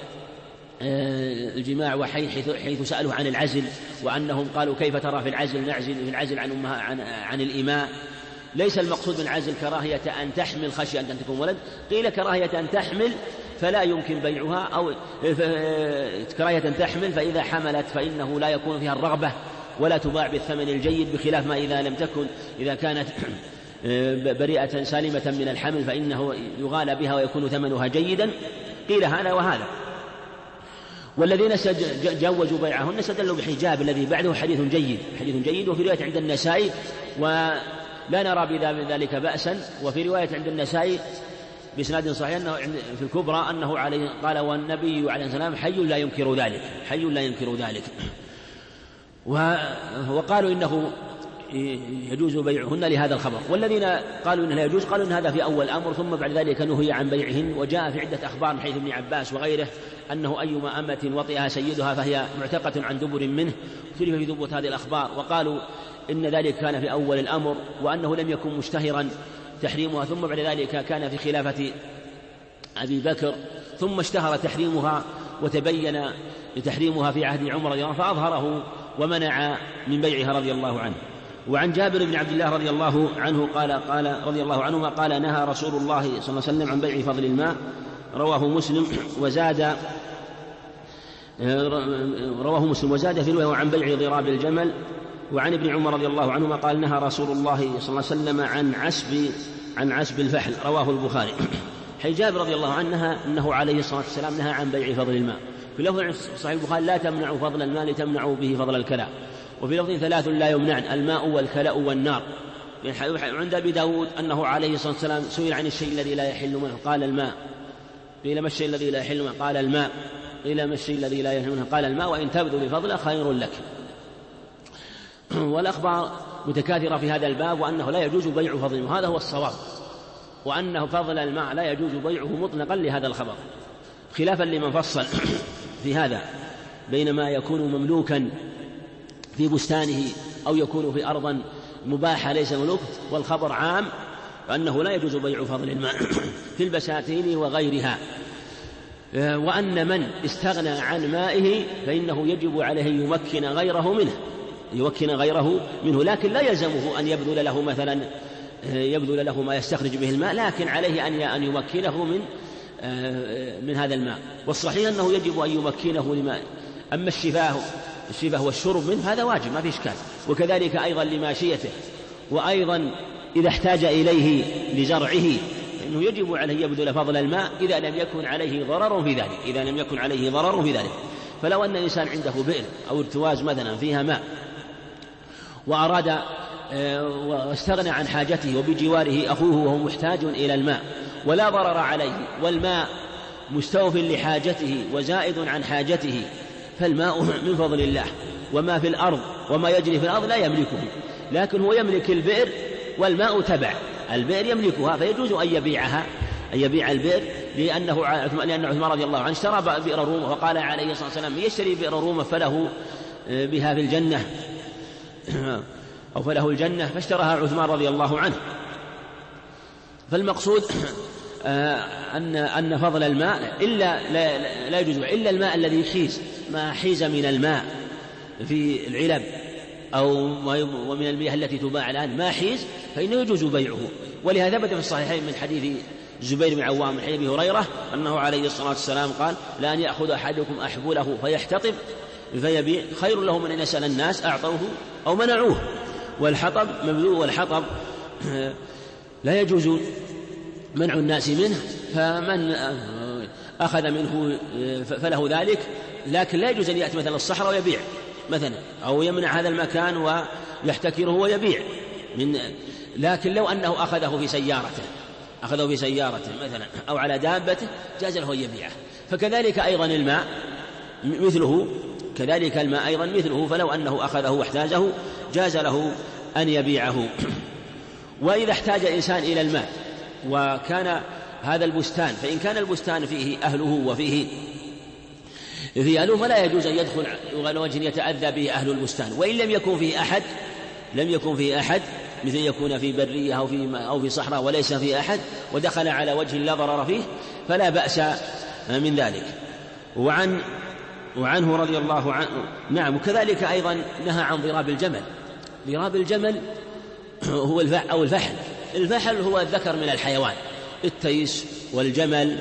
الجماع وحيث سألوا عن العزل، وأنهم قالوا كيف ترى في العزل عن الإماء، ليس المقصود من عزل كراهية أن تحمل خشية أن تكون ولد، قيل كراهية أن تحمل فلا يمكن بيعها، أو كراهية أن تحمل فإذا حملت فإنه لا يكون فيها الرغبة ولا تباع بالثمن الجيد، بخلاف ما إذا كانت بريئة سالمة من الحمل فإنه يغالى بها ويكون ثمنها جيدا. قيل هذا وهذا. والذين جوزوا بيعهن استدلوا بحجاب الذي بعده حديث جيد، وفي رواية عند النسائي ولا نرى بذلك بأسا، وفي رواية عند النسائي بإسناد صحيح أنه في الكبرى أنه عليه قال والنبي عليه السلام حي لا ينكر ذلك. وقالوا إنه يجوز بيعهن لهذا الخبر. والذين قالوا إنه لا يجوز قالوا إن هذا في أول الأمر، ثم بعد ذلك نهي عن بيعهن. وجاء في عدة أخبار من حيث ابن عباس وغيره أنه أيما أمة وطئها سيدها فهي معتقة عن دبر منه، اختلف في ثبوت هذه الأخبار، وقالوا إن ذلك كان في أول الأمر وأنه لم يكن مشتهرا تحريمها، ثم بعد ذلك كان في خلافة أبي بكر ثم اشتهر تحريمها وتبين تحريمها في عهد عمر رضي الله عنه فأظهره ومنع من بيعها رضي الله عنه. وعن جابر بن عبد الله رضي الله عنه قال رضي الله عنهما قال نهى رسول الله صلى الله عليه وسلم عن بيع فضل الماء، رواه مسلم وزاد في الرواية وعن بيع ضراب الجمل. وعن ابن عمر رضي الله عنهما قال نهى رسول الله صلى الله عليه وسلم عن عسب الفحل، رواه البخاري. حجاب رضي الله عنها أنه عليه الصلاة والسلام نهى عن بيع فضل الماء. في لفظ صحيح البخاري لا تمنعوا فضل الماء لتمنعوا به فضل الكلاء، وفي لفظ 3 لا يمنعن الماء والكلاء والنار. عند أبي داود أنه عليه الصلاة والسلام سئل عن الشيء الذي لا يحل منه قال الماء، قيل ما الشيء الذي لا يحل منه قال الماء، قيل ما الشيء الذي لا يحل منه قال الماء، وإن تبذل بفضله خير لك. والأخبار متكاثرة في هذا الباب، وأنه لا يجوز بيع فضل الماء، هذا هو الصواب، وأنه فضل الماء لا يجوز بيعه مطلقا لهذا الخبر، خلافا لمن فصل في هذا بين ما يكون مملوكا في بستانه أو يكون في أرض مباحة ليس ملوك، والخبر عام وأنه لا يجوز بيع فضل الماء في البساتين وغيرها. وأن من استغنى عن مائه فإنه يجب عليه يمكن غيره منه، لكن لا يلزمه أن يبذل له مثلا ما يستخرج به الماء، لكن عليه أن يمكنه من هذا الماء. والصحيح أنه يجب أن يمكنه لماء. أما الشفاه والشرب منه هذا واجب ما في إشكال، وكذلك أيضا لماشيته، وأيضا إذا احتاج إليه لزرعه فإنه يجب عليه يبذل فضل الماء إذا لم يكن عليه ضرر في ذلك. فلو أن الإنسان عنده بئر أو ارتواز مثلا فيها ماء وأراد واستغنى عن حاجته وبجواره أخوه وهو محتاج إلى الماء ولا ضرر عليه، والماء مستوف لحاجته وزائد عن حاجته، فالماء من فضل الله، وما في الأرض وما يجري في الأرض لا يملكه، لكن هو يملك البئر والماء تبع البئر يملكها، فيجوز أن يبيع البئر، لأن عثمان رضي الله عنه اشترى بئر رومة، وقال عليه الصلاة والسلام يشتري بئر رومة فله بها في الجنة أو فله الجنة، فاشتراها عثمان رضي الله عنه. فالمقصود أن فضل الماء لا يجوز إلا الماء الذي يحيز ما حيز من الماء في العلب ومن المياه التي تباع الآن ما حيز فإنه يجوز بيعه. ولهذا ثبت في الصحيحين من حديث الزبير بن عوام من حديث أبي هريرة أنه عليه الصلاة والسلام قال لأن يأخذ أحدكم أحبله فيحتطب فيبيع خير له من أن يسأل الناس أعطوه أو منعوه. والحطب مبذول، والحطب لا يجوز منع الناس منه، فمن أخذ منه فله ذلك، لكن لا يجوز أن يأتي مثلا الصحراء ويبيع مثلا، أو يمنع هذا المكان ويحتكره ويبيع لكن لو أنه أخذه في سيارته مثلا أو على دابته جاز له أن يبيعه. فكذلك أيضا الماء مثله، فلو أنه أخذه واحتاجه جاز له أن يبيعه. وإذا احتاج الإنسان إلى الماء وكان هذا البستان، فإن كان البستان فيه أهله وفيه أهله فلا يجوز أن يدخل على وجه يتأذى به أهل البستان. وإن لم يكن فيه أحد مثل يكون في برية أو في صحراء وليس فيه أحد ودخل على وجه لا ضرر فيه فلا بأس من ذلك. وعنه رضي الله عنه نعم. وكذلك أيضا نهى عن ضراب الجمل. هو أو الفحل. الفحل هو الذكر من الحيوان، التيس والجمل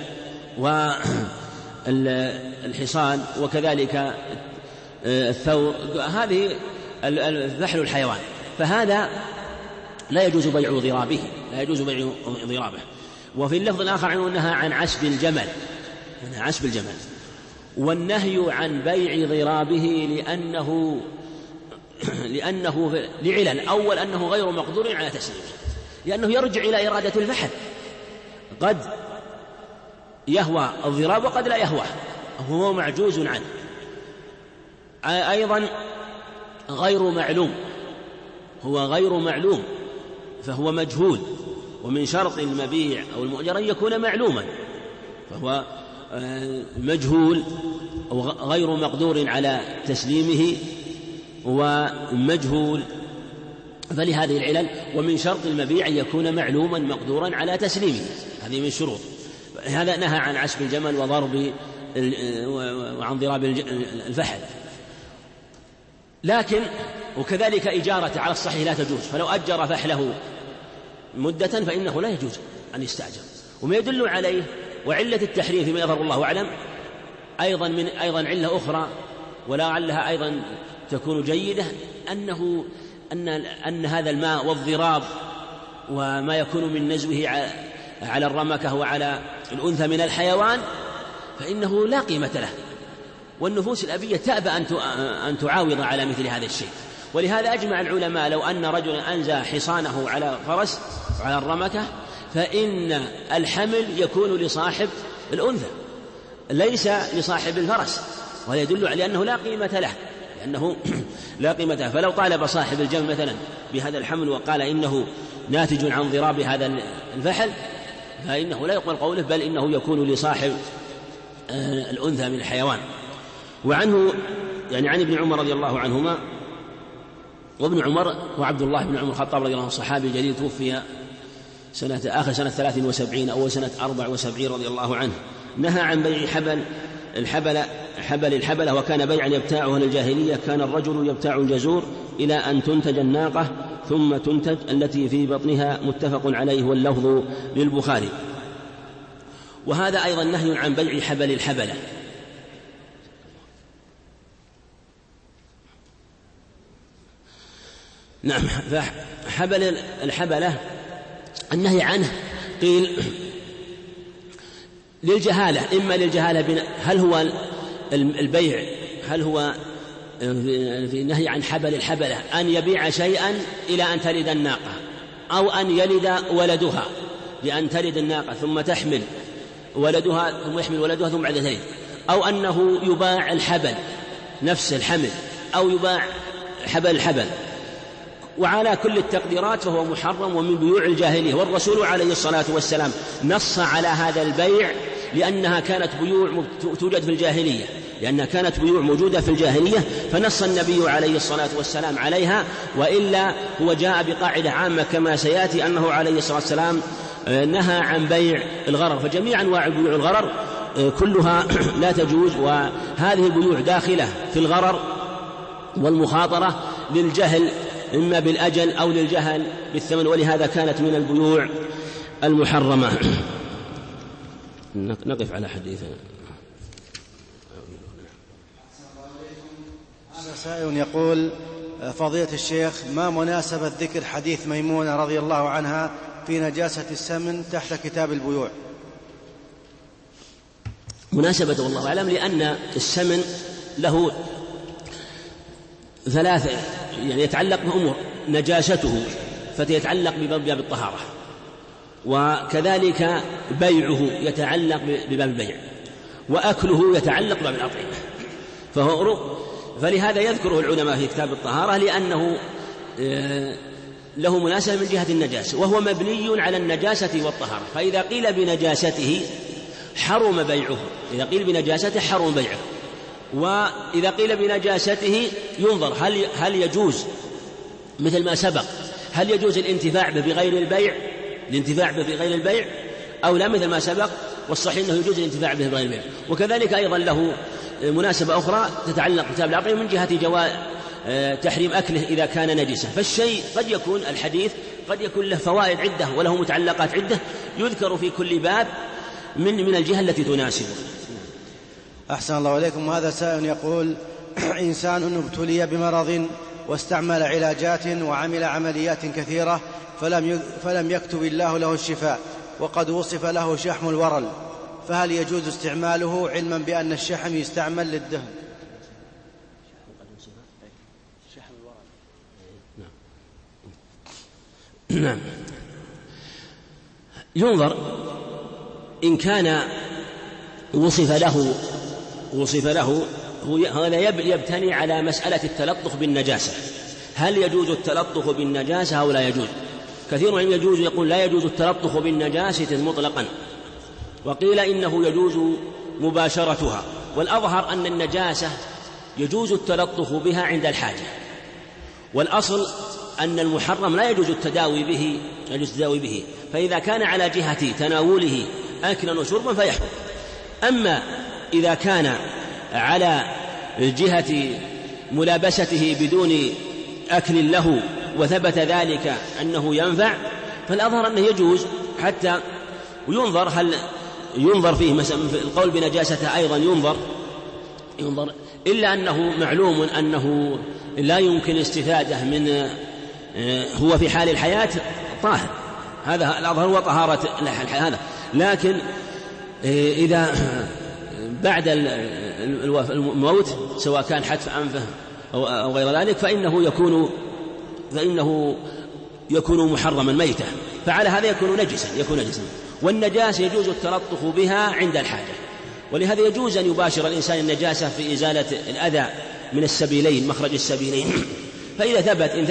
والحصان وكذلك الثور، هذه الفحل الحيوان، فهذا لا يجوز بيع ضرابه، لا يجوز بيع ضرابه. وفي اللفظ الآخر عنه نهى عن عسب الجمل، عسب الجمل. والنهي عن بيع ضرابه لأنه لعلل. أول أنه غير مقدور على تسليمه، لأنه يرجع إلى إرادة الفحل، قد يهوى الضراب وقد لا يهوى، هو معجوز عنه. أيضا غير معلوم، هو غير معلوم فهو مجهول، ومن شرط المبيع أو المؤجر أن يكون معلوما، فهو مجهول أو غير مقدور على تسليمه ومجهول، فلهذه العلل. ومن شرط المبيع أن يكون معلوما مقدورا على تسليمه، هذه من شروط. هذا نهى عن عسب الجمل وعن ضراب الفحل. لكن وكذلك إجارة على الصحيح لا تجوز، فلو أجر فحله مدة فإنه لا يجوز أن يستأجر. وما يدل عليه وعلة التحريم فيما يظهر الله أعلم أيضا علة أخرى ولعلها أيضا تكون جيدة، أن هذا الماء والضراب وما يكون من نزوه على الرمكة وعلى الأنثى من الحيوان فإنه لا قيمة له، والنفوس الأبية تأبى أن تعاوض على مثل هذا الشيء. ولهذا أجمع العلماء لو أن رجلا أنزى حصانه على فرس على الرمكة فإن الحمل يكون لصاحب الأنثى ليس لصاحب الفرس، وهذا يدل على أنه لا قيمة له، لأنه لا قيمة له. فلو طالب صاحب الجمل مثلا بهذا الحمل وقال إنه ناتج عن ضراب هذا الفحل فإنه لا يقبل قوله، بل إنه يكون لصاحب الأنثى من الحيوان. وعنه يعني عن ابن عمر رضي الله عنهما، وابن عمر وعبد الله بن عمر الخطاب رضي الله عنه صحابي جليل توفي آخر سنة 73 أول سنة 74 رضي الله عنه، نهى عن بيع حبل الحبلة، وكان بيعا يبتاعها الجاهلية. كان الرجل يبتاع الجزور إلى أن تنتج الناقة ثم تنتج التي في بطنها، متفق عليه واللفظ للبخاري. وهذا أيضا نهي عن بيع حبل الحبلة. نعم، فحبل الحبلة النهي عنه قيل للجهالة، إما للجهالة هل هو البيع، هل هو في نهي عن حبل الحبلة أن يبيع شيئا إلى أن تلد الناقة، أو أن يلد ولدها، بأن تلد الناقة ثم تحمل ولدها ثم يحمل ولدها ثم بعد ذلك، أو أنه يباع الحبل نفس الحمل، أو يباع الحبل. وعلى كل التقديرات فهو محرم ومن بيوع الجاهلية. والرسول عليه الصلاة والسلام نص على هذا البيع لأنها كانت بيوع توجد في الجاهلية، لأنها كانت بيوع موجودة في الجاهلية، فنص النبي عليه الصلاة والسلام عليها. وإلا هو جاء بقاعدة عامة كما سيأتي أنه عليه الصلاة والسلام نهى عن بيع الغرر، فجميع أنواع بيوع الغرر كلها لا تجوز. وهذه البيوع داخلة في الغرر والمخاطرة للجهل إما بالأجل أو للجهل بالثمن، ولهذا كانت من البيوع المحرمة. نقف على حديث. هذا سائل يقول: فضيلة الشيخ، ما مناسبة ذكر حديث ميمونة رضي الله عنها في نجاسة السمن تحت كتاب البيوع؟ مناسبة والله أعلم، لأن السمن له ثلاثة، يعني يتعلق بأمور: نجاسته فتيتعلق بباب الطهارة، وكذلك بيعه يتعلق بباب البيع، وأكله يتعلق بباب الأطعمة. فلهذا يذكره العلماء في كتاب الطهارة لأنه له مناسبة من جهة النجاسة، وهو مبني على النجاسة والطهارة. فإذا قيل بنجاسته حرم بيعه، إذا قيل بنجاسته حرم بيعه. وإذا قيل بنجاسته ينظر هل يجوز مثل ما سبق، هل يجوز الانتفاع به بغير البيع أو لا مثل ما سبق، والصحيح أنه يجوز الانتفاع به بغير البيع. وكذلك أيضا له مناسبة أخرى تتعلق بكتاب الأطعمة من جهة تحريم أكله إذا كان نجسا. فالشيء قد يكون الحديث قد يكون له فوائد عدة وله متعلقات عدة يذكر في كل باب من الجهة التي تناسبه. أحسن الله إليكم. هذا سائل يقول: إنسان ابتلي بمرض واستعمل علاجات وعمل عمليات كثيرة فلم يكتب الله له الشفاء، وقد وصف له شحم الورل، فهل يجوز استعماله علما بأن الشحم يستعمل للدهن؟ نعم. ينظر إن كان وصف له هذا يبتني على مسألة التلطخ بالنجاسة. هل يجوز التلطخ بالنجاسة أو لا يجوز؟ كثير من يجوز، يقول لا يجوز التلطخ بالنجاسة مطلقا، وقيل إنه يجوز مباشرتها، والأظهر أن النجاسة يجوز التلطخ بها عند الحاجة، والأصل أن المحرم لا يجوز التداوي به، فإذا كان على جهة تناوله أكلا وشربا فيحرم. أما إذا كان على جهة ملابسته بدون أكل له وثبت ذلك أنه ينفع فالأظهر أنه يجوز، حتى وينظر هل ينظر فيه مثلا في القول بنجاسته أيضا ينظر إلا أنه معلوم أنه لا يمكن استفادة من هو في حال الحياة طاهر، هذا الأظهر هو طهارة هذا. لكن إذا بعد الموت سواء كان حتف أنفه أو غير ذلك فإنه يكون محرما ميتا، فعلى هذا يكون نجسا. والنجاسة يجوز التلطخ بها عند الحاجة، ولهذا يجوز أن يباشر الإنسان النجاسة في إزالة الأذى من السبيلين، مخرج السبيلين. فإذا إن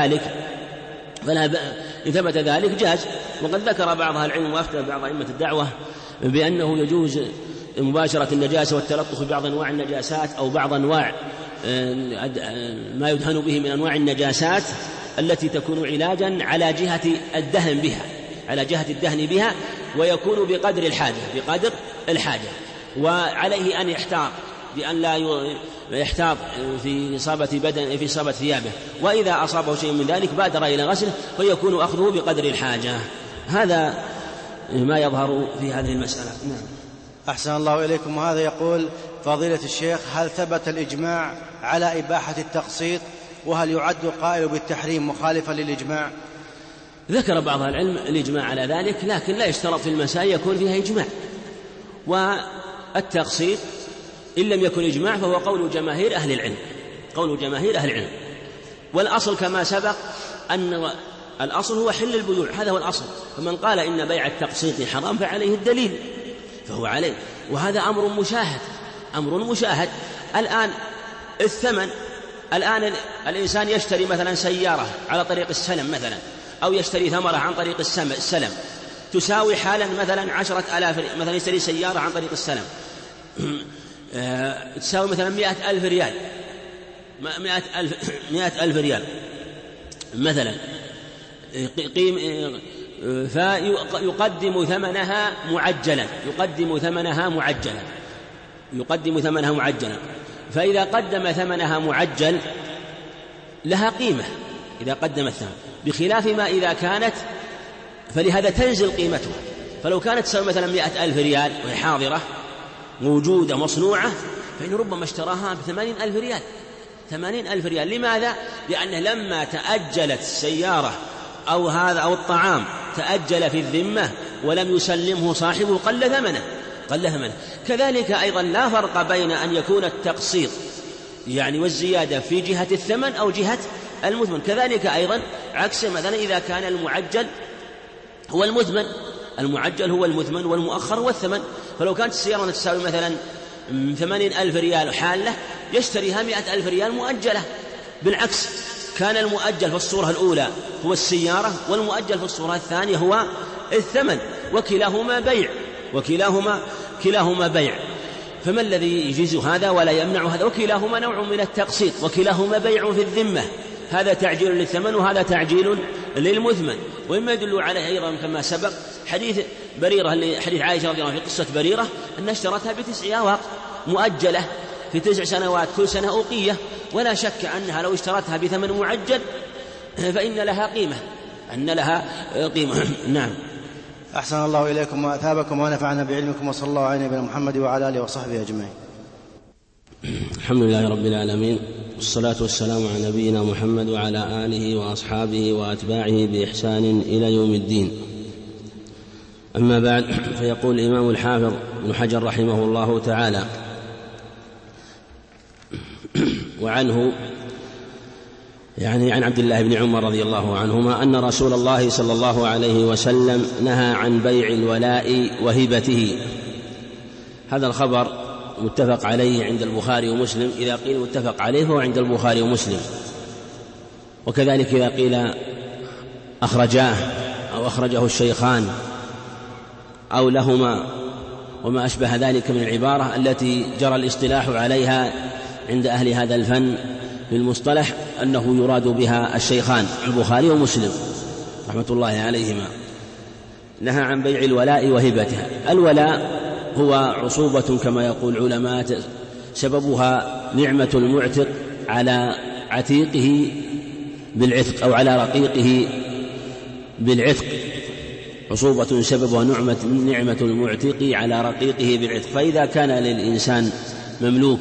ثبت ذلك جاز. وقد ذكر بعض أهل العلم وأفتى بعض أئمة الدعوة بأنه يجوز مباشرة النجاسة والتلطخ ببعض أنواع النجاسات أو بعض أنواع ما يدهن به من أنواع النجاسات التي تكون علاجا على جهة الدهن بها، ويكون بقدر الحاجة. وعليه أن يحتاط بأن لا يحتاط في إصابة ثيابه، وإذا أصابه شيء من ذلك بادر إلى غسله فيكون أخذه بقدر الحاجة. هذا ما يظهر في هذه المسألة. نعم. أحسن الله إليكم. وهذا يقول: فضيلة الشيخ، هل ثبت الإجماع على إباحة التقسيط؟ وهل يعد القائل بالتحريم مخالفا للإجماع؟ ذكر بعض العلم الإجماع على ذلك، لكن لا يشترط في المسائل يكون فيها إجماع. والتقسيط إن لم يكن إجماع فهو قول جماهير أهل العلم. والأصل كما سبق أن الأصل هو حل البيوع، هذا هو الأصل. فمن قال إن بيع التقسيط حرام فعليه الدليل، فهو عليه. وهذا أمر مشاهد. الآن الثمن، الآن الإنسان يشتري مثلا سيارة على طريق السلم مثلا، أو يشتري ثمرة عن طريق السلم تساوي حالا مثلا 10,000، مثلا يشتري سيارة عن طريق السلم تساوي مثلا 100,000 ريال، 100,000 ريال مثلا، فيقدم ثمنها معجلا. فإذا قدم ثمنها معجل لها قيمة إذا قدم الثمن، بخلاف ما إذا كانت، فلهذا تنزل قيمتها. فلو كانت تساوي مثلا 100,000 ريال وهي حاضرة موجودة مصنوعة، فإن ربما اشتراها ب80,000 ريال. 80,000 ريال. لماذا؟ لأنه لما تأجلت السيارة أو الطعام تأجل في الذمة ولم يسلمه صاحبه قل ثمنه. كذلك أيضا لا فرق بين أن يكون التقسيط والزيادة في جهة الثمن أو جهة المثمن. كذلك أيضا عكس مثلا إذا كان المعجل هو المثمن والمؤخر هو الثمن. فلو كانت السيارة تساوي مثلا 80,000 ريال حالة يشتريها 100,000 ريال مؤجلة. بالعكس، كان المؤجل في الصورة الأولى هو السيارة، والمؤجل في الصورة الثانية هو الثمن، وكلاهما بيع. فما الذي يجيز هذا ولا يمنع هذا؟ وكلاهما نوع من التقسيط، وكلاهما بيع في الذمة، هذا تعجيل للثمن وهذا تعجيل للمثمن. ومما يدل عليه أيضا كما سبق حديث بريرة، حديث عائشة رضي الله عنها في قصة بريرة أنها اشترتها ب9 أواق مؤجلة في 9 سنوات كل سنة أوقية، ولا شك أنها لو اشترتها بثمن معجل فإن لها قيمة. نعم. أحسن الله إليكم وأثابكم ونفعنا بعلمكم، وصلى الله على نبينا محمد وعلى آله وصحبه أجمعين. الحمد لله رب العالمين، والصلاة والسلام على نبينا محمد وعلى آله وأصحابه وأتباعه بإحسان إلى يوم الدين. أما بعد، فيقول الإمام الحافظ ابن حجر رحمه الله تعالى: وعنه يعني عن عبد الله بن عمر رضي الله عنهما أن رسول الله صلى الله عليه وسلم نهى عن بيع الولاء وهبته. هذا الخبر متفق عليه عند البخاري ومسلم. إذا قيل متفق عليه فهو عند البخاري ومسلم، وكذلك إذا قيل أخرجاه أو أخرجه الشيخان أو لهما وما أشبه ذلك من العبارة التي جرى الاصطلاح عليها عند أهل هذا الفن بالمصطلح أنه يراد بها الشيخان البخاري ومسلم رحمة الله عليهما. نهى عن بيع الولاء وهبته. الولاء هو عصوبة كما يقول العلماء سببها نعمة المعتق على عتيقه بالعتق أو على رقيقه بالعتق، عصوبة سببها نعمة المعتق على رقيقه بالعتق. فإذا كان للإنسان مملوك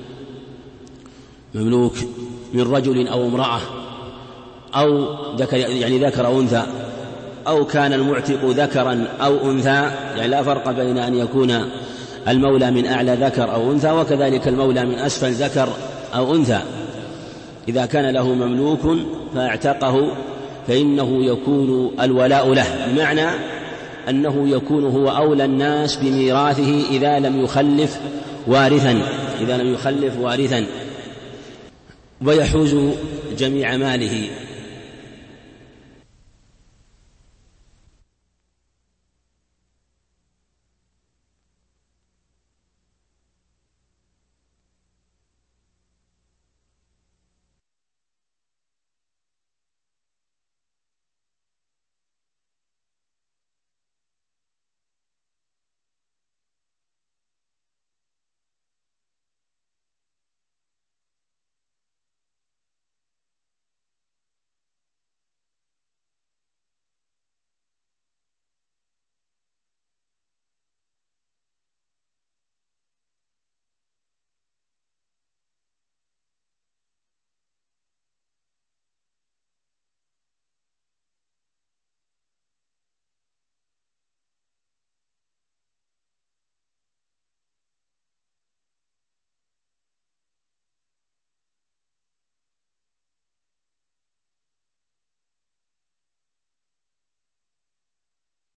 من رجل أو امرأة أو ذكر يعني ذكر أو أنثى، أو كان المعتق ذكرا أو أنثى، يعني لا فرق بين أن يكون المولى من أعلى ذكر أو أنثى وكذلك المولى من أسفل ذكر أو أنثى. إذا كان له مملوك فاعتقه فإنه يكون الولاء له، بمعنى أنه يكون هو أولى الناس بميراثه إذا لم يخلف وارثا، ويحوز جميع ماله